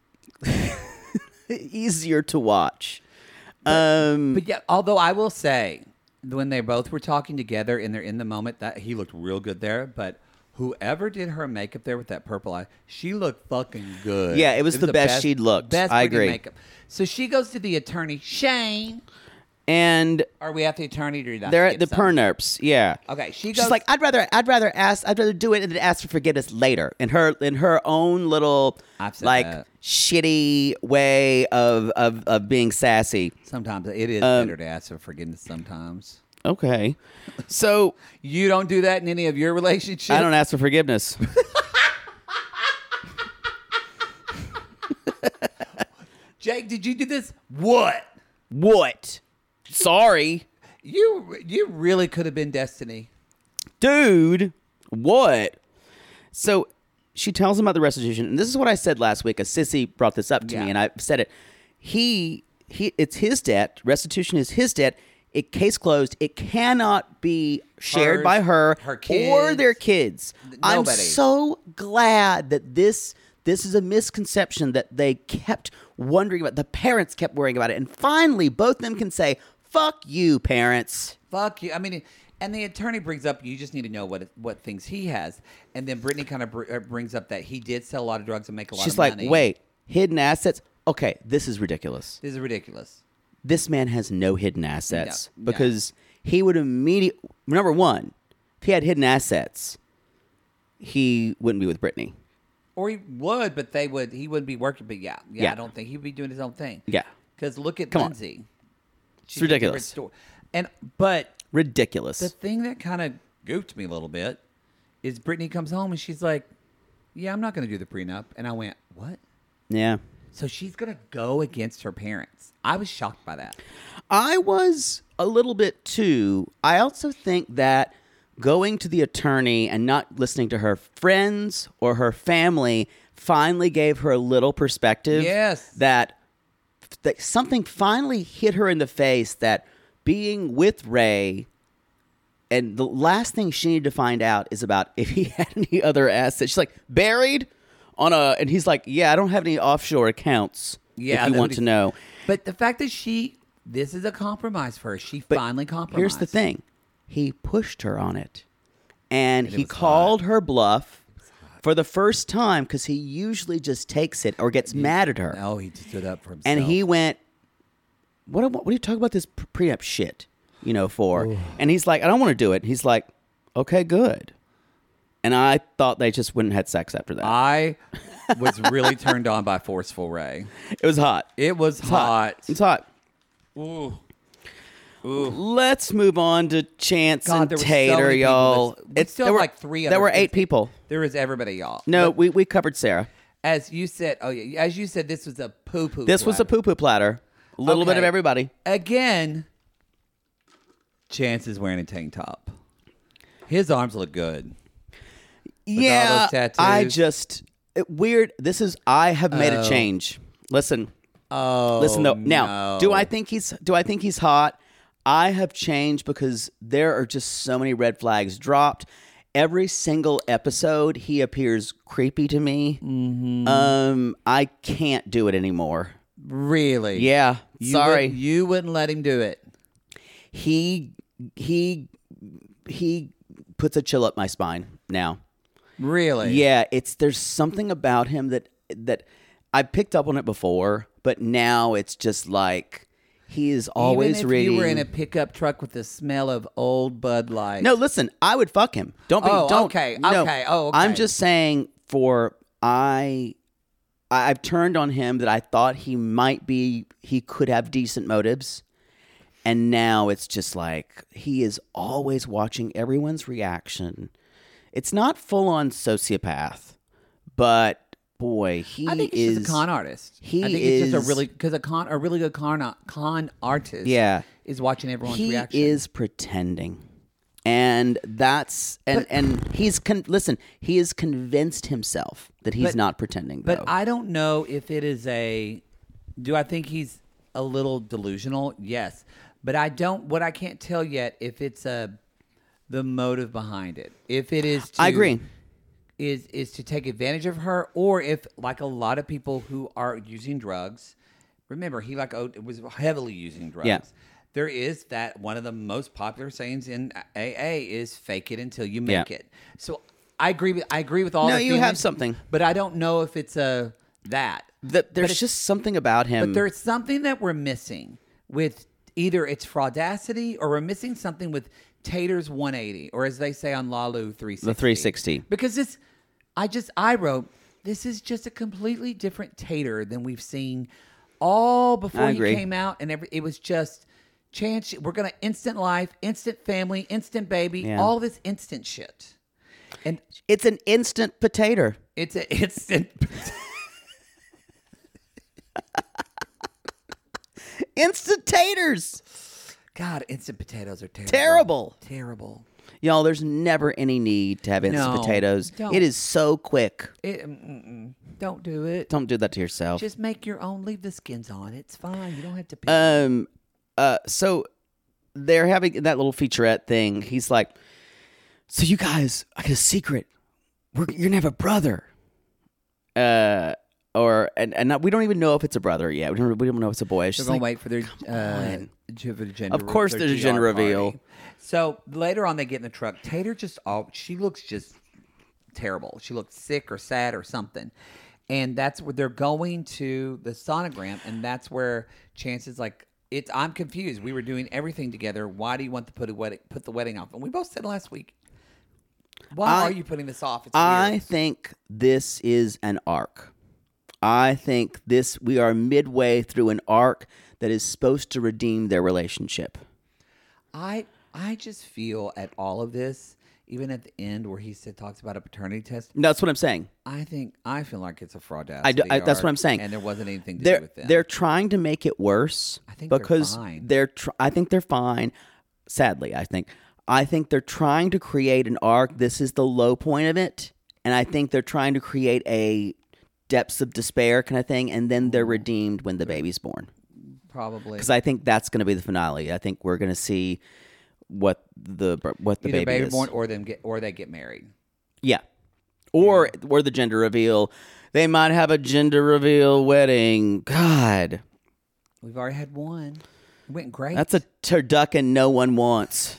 easier to watch. Um,
But yeah, although I will say, when they both were talking together and they're in the moment, that he looked real good there. But whoever did her makeup there with that purple eye, she looked fucking good.
Yeah, it was the best she'd looked.
Best
I
freaking
agree.
Makeup. So she goes to the attorney, Shane.
and
Are we at the attorney? Or did I
they're at
skip
the
something?
pernerps. Yeah.
Okay, she
She's
goes
like, I'd rather, I'd rather ask, I'd rather do it and then ask for forgiveness later. In her, in her own little,
I've said
like,
that.
shitty way of of of being sassy.
Sometimes it is
Um,
better to ask for forgiveness. Sometimes
Okay, so
you don't do that in any of your relationships.
I don't ask for forgiveness.
Jake, did you do this? What?
What? Sorry,
You you really could have been Destiny.
dude. What? So she tells him about the restitution, and this is what I said last week. A sissy brought this up to
Yeah.
me, and I said it. He he, it's his debt. Restitution is his debt. It case closed. It cannot be shared
Hers,
by her,
her
or
kids,
their kids. I'm
nobody.
so glad that this this is a misconception that they kept wondering about. The parents kept worrying about it, and finally, both of them can say, "Fuck you, parents."
Fuck you. I mean, and the attorney brings up you just need to know what what things he has, and then Brittany kind of br- uh, brings up that he did sell a lot of drugs and make a lot
She's
of
like,
money.
"Wait, hidden assets? Okay, this is ridiculous.
This is ridiculous.
This man has no hidden assets
No, no.
because he would immediately number one, if he had hidden assets, he wouldn't be with Brittany.
Or he would, but they would. He wouldn't be working. But yeah, yeah,
Yeah.
I don't think he'd be doing his own thing.
Yeah,
Because look at
Come on.
Lindsay.
It's ridiculous.
And but
Ridiculous.
the thing that kind of goofed me a little bit is Brittany comes home and she's like, "Yeah, I'm not going to do the prenup." And I went, "What?"
yeah.
So she's going to go against her parents. I was shocked by that.
I was a little bit too. I also think that going to the attorney and not listening to her friends or her family finally gave her a little perspective.
Yes.
That, that something finally hit her in the face that being with Ray, and the last thing she needed to find out is about if he had any other assets. She's like, buried on a, and he's like, yeah, I don't have any offshore accounts.
Yeah,
if you
that
want
would-
to know.
But the fact that she, this is a compromise for her. She
But
finally compromised.
Here's the thing. He pushed her on it. And
And it
he
was
called her bluff for the first time because he usually just takes it or gets mad at her.
No, he stood up for himself.
And he went, what, what, what are you talking about this pre- prenup shit, you know, for? And he's like, I don't want to do it. He's like, okay, good. And I thought they just wouldn't have had sex after that.
I was really turned on by Forceful Ray.
it was hot.
It was
It's
hot.
It's hot.
Ooh.
Let's move on to Chance
God,
and
there were so
Tater,
many people
y'all.
that- we still
there
have
were
like three
There
other
were eight
people.
people.
There was everybody, y'all.
No,
But
we, we covered Sarah.
as you said, oh yeah, as you said, this was a poo poo.
This was a poo poo platter. A little bit of
Okay.
everybody.
Again, Chance is wearing a tank top. His arms look good.
Yeah,
those tattoos.
I just it, weird. This is I have made
Oh.
a change. Listen,
Oh,
listen though. Now,
no.
do I think he's do I think he's hot? I have changed because there are just so many red flags dropped. Every single episode, he appears creepy to me.
Mm-hmm.
Um, I can't do it anymore.
really?
Yeah,
You
sorry.
would- you wouldn't let him do it.
he he he puts a chill up my spine now.
Really?
Yeah, it's there's something about him that that I picked up on it before, but now it's just like he is always
Even if
reading.
you were in a pickup truck with the smell of old Bud Light.
No, listen, I would fuck him. Don't be.
Oh,
don't.
okay,
no.
okay, oh, okay.
I'm just saying for I, I- I've turned on him that I thought he might be. He could have decent motives, and now it's just like he is always watching everyone's reaction. It's not full on sociopath, but boy, he
I think
is
he's just a con artist.
he
I think it's just
is-
a really because a con a really good con con artist.
Yeah.
is watching everyone's
he
reaction.
is pretending, and that's and
But-
and he's con- listen. He has convinced himself that he's
But-
not pretending.
But
though.
I don't know if it is a. Do I think he's a little delusional? Yes, but I don't. What I can't tell yet if it's a the motive behind it. If it is, to,
I agree.
Is is to take advantage of her, or if like a lot of people who are using drugs. Remember, he like oh, was heavily using drugs.
Yeah.
There is that one of the most popular sayings in A A is "fake it until you make
Yeah.
it." So I agree with I agree with all.
No,
the
you have
feelings,
something.
but I don't know if it's a that.
The-
But
there's
it's-
just something about him.
But there's something that we're missing with either it's fraudacity or we're missing something with Tater's one eighty, or as they say on Lalu, three sixty.
The three sixty.
Because this, I just, I wrote, this is just a completely different Tater than we've seen all before
I
he
agree.
came out. And every, it was just, Chance, we're going to instant life, instant family, instant baby,
Yeah.
all this instant shit. And
it's an instant potato.
it's a instant.
Instant taters.
God, instant potatoes are terrible.
Terrible.
Terrible.
Y'all, there's never any need to have instant
No,
potatoes.
don't.
It is so quick.
It, mm-mm, don't do it.
Don't do that to yourself.
Just make your own. Leave the skins on. It's fine. You don't have to pick.
Um, uh, so they're having that little featurette thing. He's like, "So you guys, I got a secret. We're you're gonna have a brother." Uh, or and and not, we don't even know if it's a brother yet. We don't we don't know if it's a boy. It's
They're
just
gonna
like,
wait for their uh,
on.
to- for the gender.
Of course
their
there's a
G R
gender
party.
reveal.
So later on, they get in the truck. Tater just all she looks just terrible. She looks sick or sad or something. And that's where they're going to the sonogram, and that's where Chance's like, "It's I'm confused. We were doing everything together. Why do you want to put a wedding put the wedding off?" And we both said last week, "Why
I-
are you putting this off?" It's
I
weird.
think this is an arc. I think this we are midway through an arc that is supposed to redeem their relationship.
I I just feel at all of this, even at the end where he said talks about a paternity test.
That's what I'm saying.
I think I feel like it's a fraudacity.
I do- I- that's what
arc,
I'm saying.
and there wasn't anything to
They're
do with them.
they're trying to make it worse.
I think they're
because
fine.
they're tr- I think they're fine. Sadly, I think I think they're trying to create an arc. This is the low point of it, and I think they're trying to create a depths of despair kind of thing, and then they're redeemed when the baby's born.
Probably
Because I think that's going to be the finale. I think we're going to see what the what the
either
baby,
baby
is.
born or them get or they get married.
Yeah. Or or the gender reveal. They might have a gender reveal wedding. God.
We've already had one. It went great.
That's a turducken no one wants.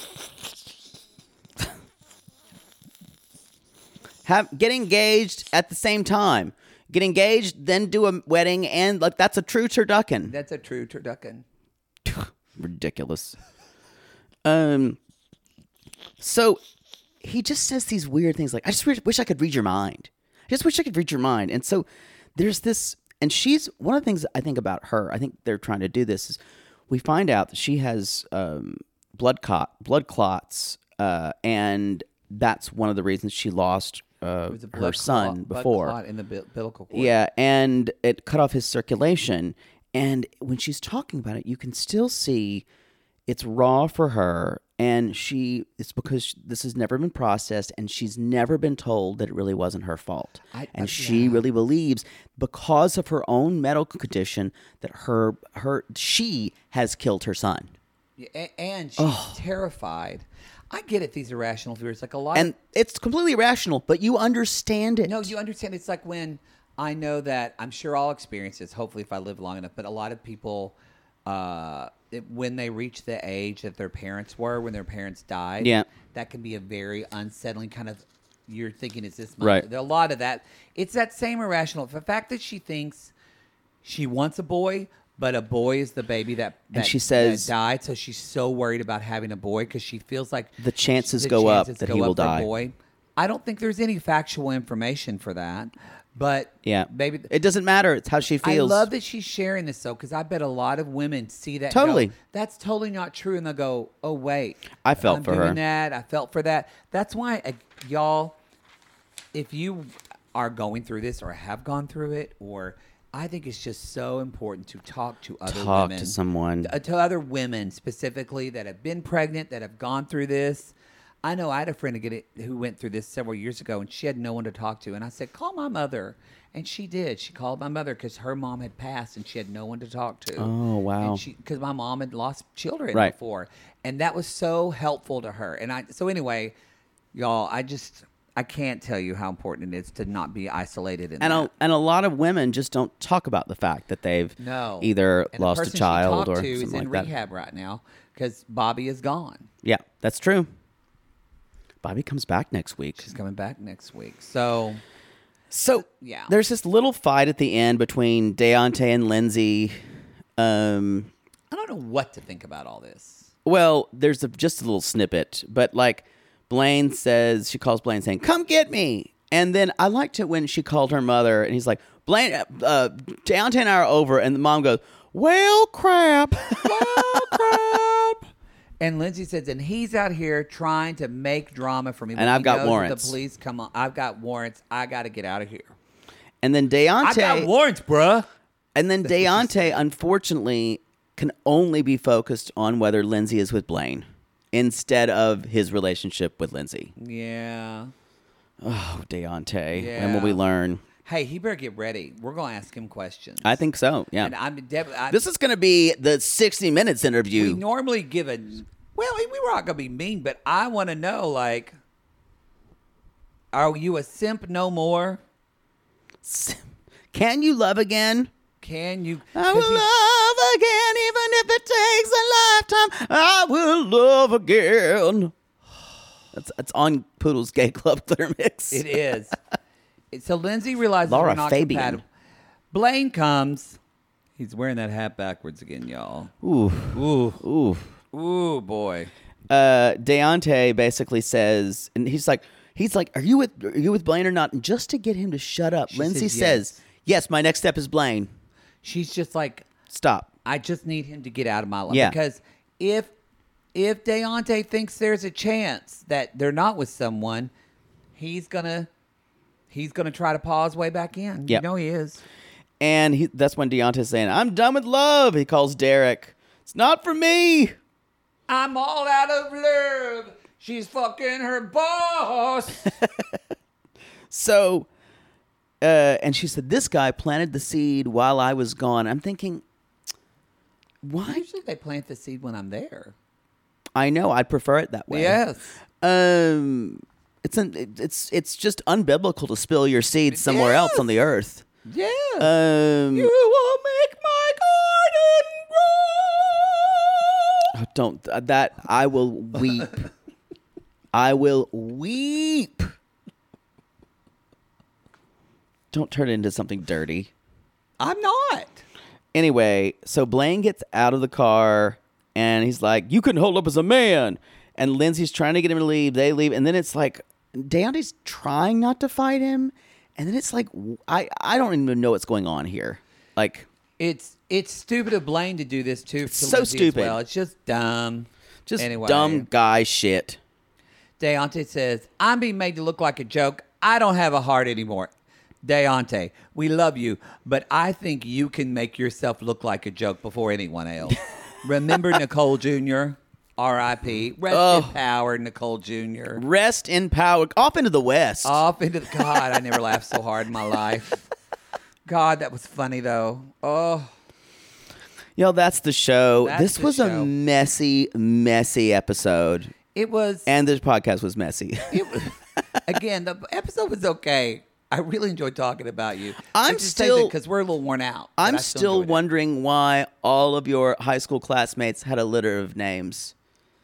Have get engaged at the same time. Get engaged, then do a wedding, and like that's a true turducken.
That's a true turducken.
Ridiculous. Um. So he just says these weird things like, "I just re- wish I could read your mind. I just wish I could read your mind." And so there's this, and she's one of the things I think about her. I think they're trying to do this is we find out that she has um, blood clot, blood clots, uh, and that's one of the reasons she lost uh,
It was a
her
blood
son
clot- blood
before.
clot in the bil- umbilical cord.
Yeah, and it cut off his circulation. And when she's talking about it, you can still see it's raw for her. And she, it's because this has never been processed, and she's never been told that it really wasn't her fault.
I-
and
I-
she
yeah.
really believes, because of her own medical condition, that her her she has killed her son.
Yeah, a- and she's terrified. I get it. These irrational fears, like a lot.
And
of,
it's completely irrational, but you understand it.
no, you understand. It's like when I know that I'm sure I'll experience this. Hopefully, if I live long enough. But a lot of people, uh, it, when they reach the age that their parents were, when their parents died,
Yeah.
that can be a very unsettling kind of. You're thinking, is this my,
Right.
There are a lot of that. It's that same irrational. The fact that she thinks she wants a boy, but a boy is the baby that, that
she says-
that died. So she's so worried about having a boy because she feels like
The chances
the
go up
chances
that
go
he will
up for a
die.
Boy. I don't think there's any factual information for that, but
Yeah.
maybe
It doesn't matter. It's how she feels.
I love that she's sharing this though, because I bet a lot of women see that. and
Totally.
go, that's totally not true, and they'll go, "Oh wait,
I felt
I'm
for
doing
her."
that. I felt for that." That's why, uh, y'all, if you are going through this or have gone through it, or I think it's just so important to talk to other
Talk
women,
to someone.
uh, to other women specifically that have been pregnant, that have gone through this. I know I had a friend to get it, who went through this several years ago, and she had no one to talk to. And I said, "Call my mother," and she did. She called my mother because her mom had passed, and she had no one to talk to.
Oh, wow.
Because my mom had lost children
Right.
before, and that was so helpful to her. And I so anyway, y'all, I just I can't tell you how important it is to not be isolated in
And
that.
a, and a lot of women just don't talk about the fact that they've
No.
either
And the
lost a
person she
child
talked
or
to is
something
in
like that.
rehab right now because Bobby is gone.
Yeah, that's true. Bobby comes back next week.
She's coming back next week. So
So
Yeah.
there's this little fight at the end between Deontay and Lindsay. Um,
I don't know what to think about all this.
well, there's a, just a little snippet, but like Blaine says, she calls Blaine saying, "Come get me." And then I liked it when she called her mother, and he's like, "Blaine, uh, Deontay and I are over," and the mom goes, "Well, crap."
Well, crap. And Lindsay says, and he's out here trying to make drama for me.
And
when
I've
he
got
knows that
warrants.
The police come on. I've got warrants. I got to get out of here.
And then Deontay,
I got warrants, bruh.
and then
That's what she
Deontay, unfortunately, can only be focused on whether Lindsay is with Blaine. instead of his relationship with Lindsay.
Yeah.
Oh, Deontay.
Yeah.
When will we learn?
Hey, he better get ready. We're going to ask him questions.
I think so, yeah.
And I'm def- I,
This is going to be the sixty minutes interview.
we normally give a, well, we were not going to be mean, but I want to know, like, are you a simp no more?
Can you love again?
Can you?
I
'cause
will
he's-
love again, even if it takes a lifetime. I will love again. That's that's on Poodle's Gay Club Clear Mix.
It is. So Lindsay realizes
Laura
we're not
Fabian.
compatible. Blaine comes. He's wearing that hat backwards again, y'all.
Ooh,
Ooh,
ooh.
ooh, boy.
Uh, Deontay basically says, and he's like, he's like, are you with are you with Blaine or not? And just to get him to shut up,
She
Lindsay
says
says,
yes.
yes, my next step is Blaine.
She's just like,
Stop.
I just need him to get out of my life.
Yeah.
Because if if Deontay thinks there's a chance that they're not with someone, he's gonna he's gonna try to paw his way back in.
Yep.
You know he is.
And he, that's when Deontay's saying, I'm done with love. He calls Derek. It's not for me.
I'm all out of love. She's fucking her boss.
So, uh, and she said, this guy planted the seed while I was gone. I'm thinking, why?
Usually they plant the seed when I'm there.
I know. I'd prefer it that way.
Yes.
Um, it's an, it- it's it's just unbiblical to spill your seeds somewhere else
Yes.
on the earth.
Yeah.
Um,
you will make my garden grow.
oh, don't uh, that I will weep. I will weep. Don't turn it into something dirty.
I'm not.
Anyway, so Blaine gets out of the car and he's like, you couldn't hold up as a man. And Lindsay's trying to get him to leave. They leave. And then it's like, Deontay's trying not to fight him. And then it's like, I, I don't even know what's going on here. Like,
It's it's stupid of Blaine to do this too. To
so
Lindsay as
stupid.
Well, it's just dumb.
just
Anyway.
dumb guy shit.
Deontay says, I'm being made to look like a joke. I don't have a heart anymore. Deontay, we love you, but I think you can make yourself look like a joke before anyone else. Remember Nicole Junior? R I P Rest
Oh.
in power, Nicole Junior
Rest in power. Off into the West.
Off into the God, I never laughed so hard in my life. God, that was funny though. Oh,
Yo, that's the show.
That's
this
the
was
show.
a messy, messy episode.
it was.
And this podcast was messy.
it was again, the episode was okay. I really enjoyed talking about you.
I'm still-
because we're a little worn out. but
I'm
I
still
enjoyed it.
wondering why all of your high school classmates had a litter of names.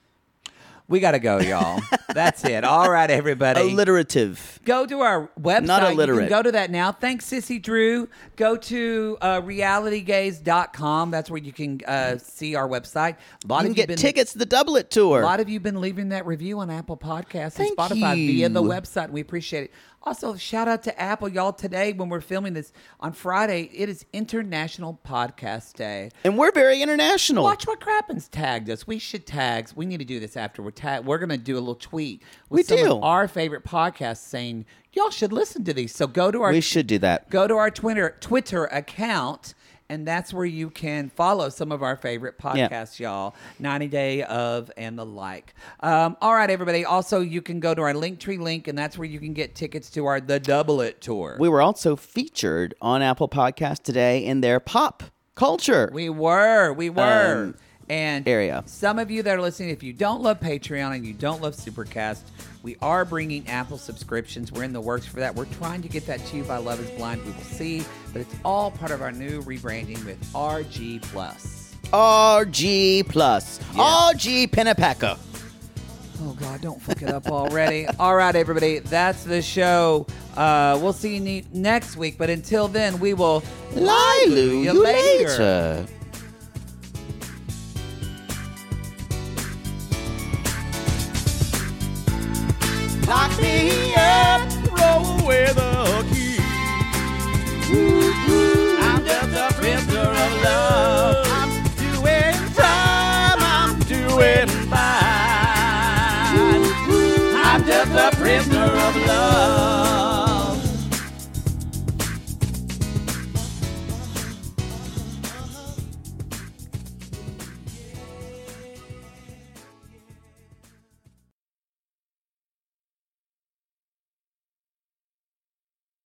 We got to go, y'all. That's it. All right, everybody.
Alliterative.
Go to our website.
Not
You
illiterate.
can go to that now. Thanks, Sissy Drew. Go to uh, reality gaze dot com. That's where you can uh, see our website. A lot
You can
of
get
you been,
tickets to the Doublet Tour.
A lot of you been leaving that review on Apple Podcasts and
Thank
Spotify via the
you.
website. We appreciate it. Also, shout out to Apple, y'all. Today, when we're filming this on Friday, it is International Podcast Day.
And we're very international.
Watch What Crappens tagged us. We should tags. We need to do this after we're tagged. We're going to do a little tweet with
We
some
do.
of our favorite podcasts saying y'all should listen to these. So go to our
We should do that.
go to our Twitter Twitter account, and that's where you can follow some of our favorite podcasts, y'all. ninety Day of and the like. Um, all right, everybody. Also, you can go to our Linktree link, and that's where you can get tickets to our The Double It Tour.
We were also featured on Apple Podcast today in their pop culture.
We were, we were.
Um,
and
area.
some of you that are listening, if you don't love Patreon and you don't love Supercast, we are bringing Apple subscriptions. We're in the works for that. We're trying to get that to you by Love is Blind. We will see. But it's all part of our new rebranding with R G Plus.
R G Plus.
Yeah.
R G Pennapacker.
Oh, God, don't fuck it up already. All right, everybody. That's the show. Uh, we'll see you ne- next week. But until then, we will
Lilu you
later.
later. Lock me up, roll away the key. I'm just a prisoner of love. I'm doing time, I'm doing fine. I'm just a prisoner of love.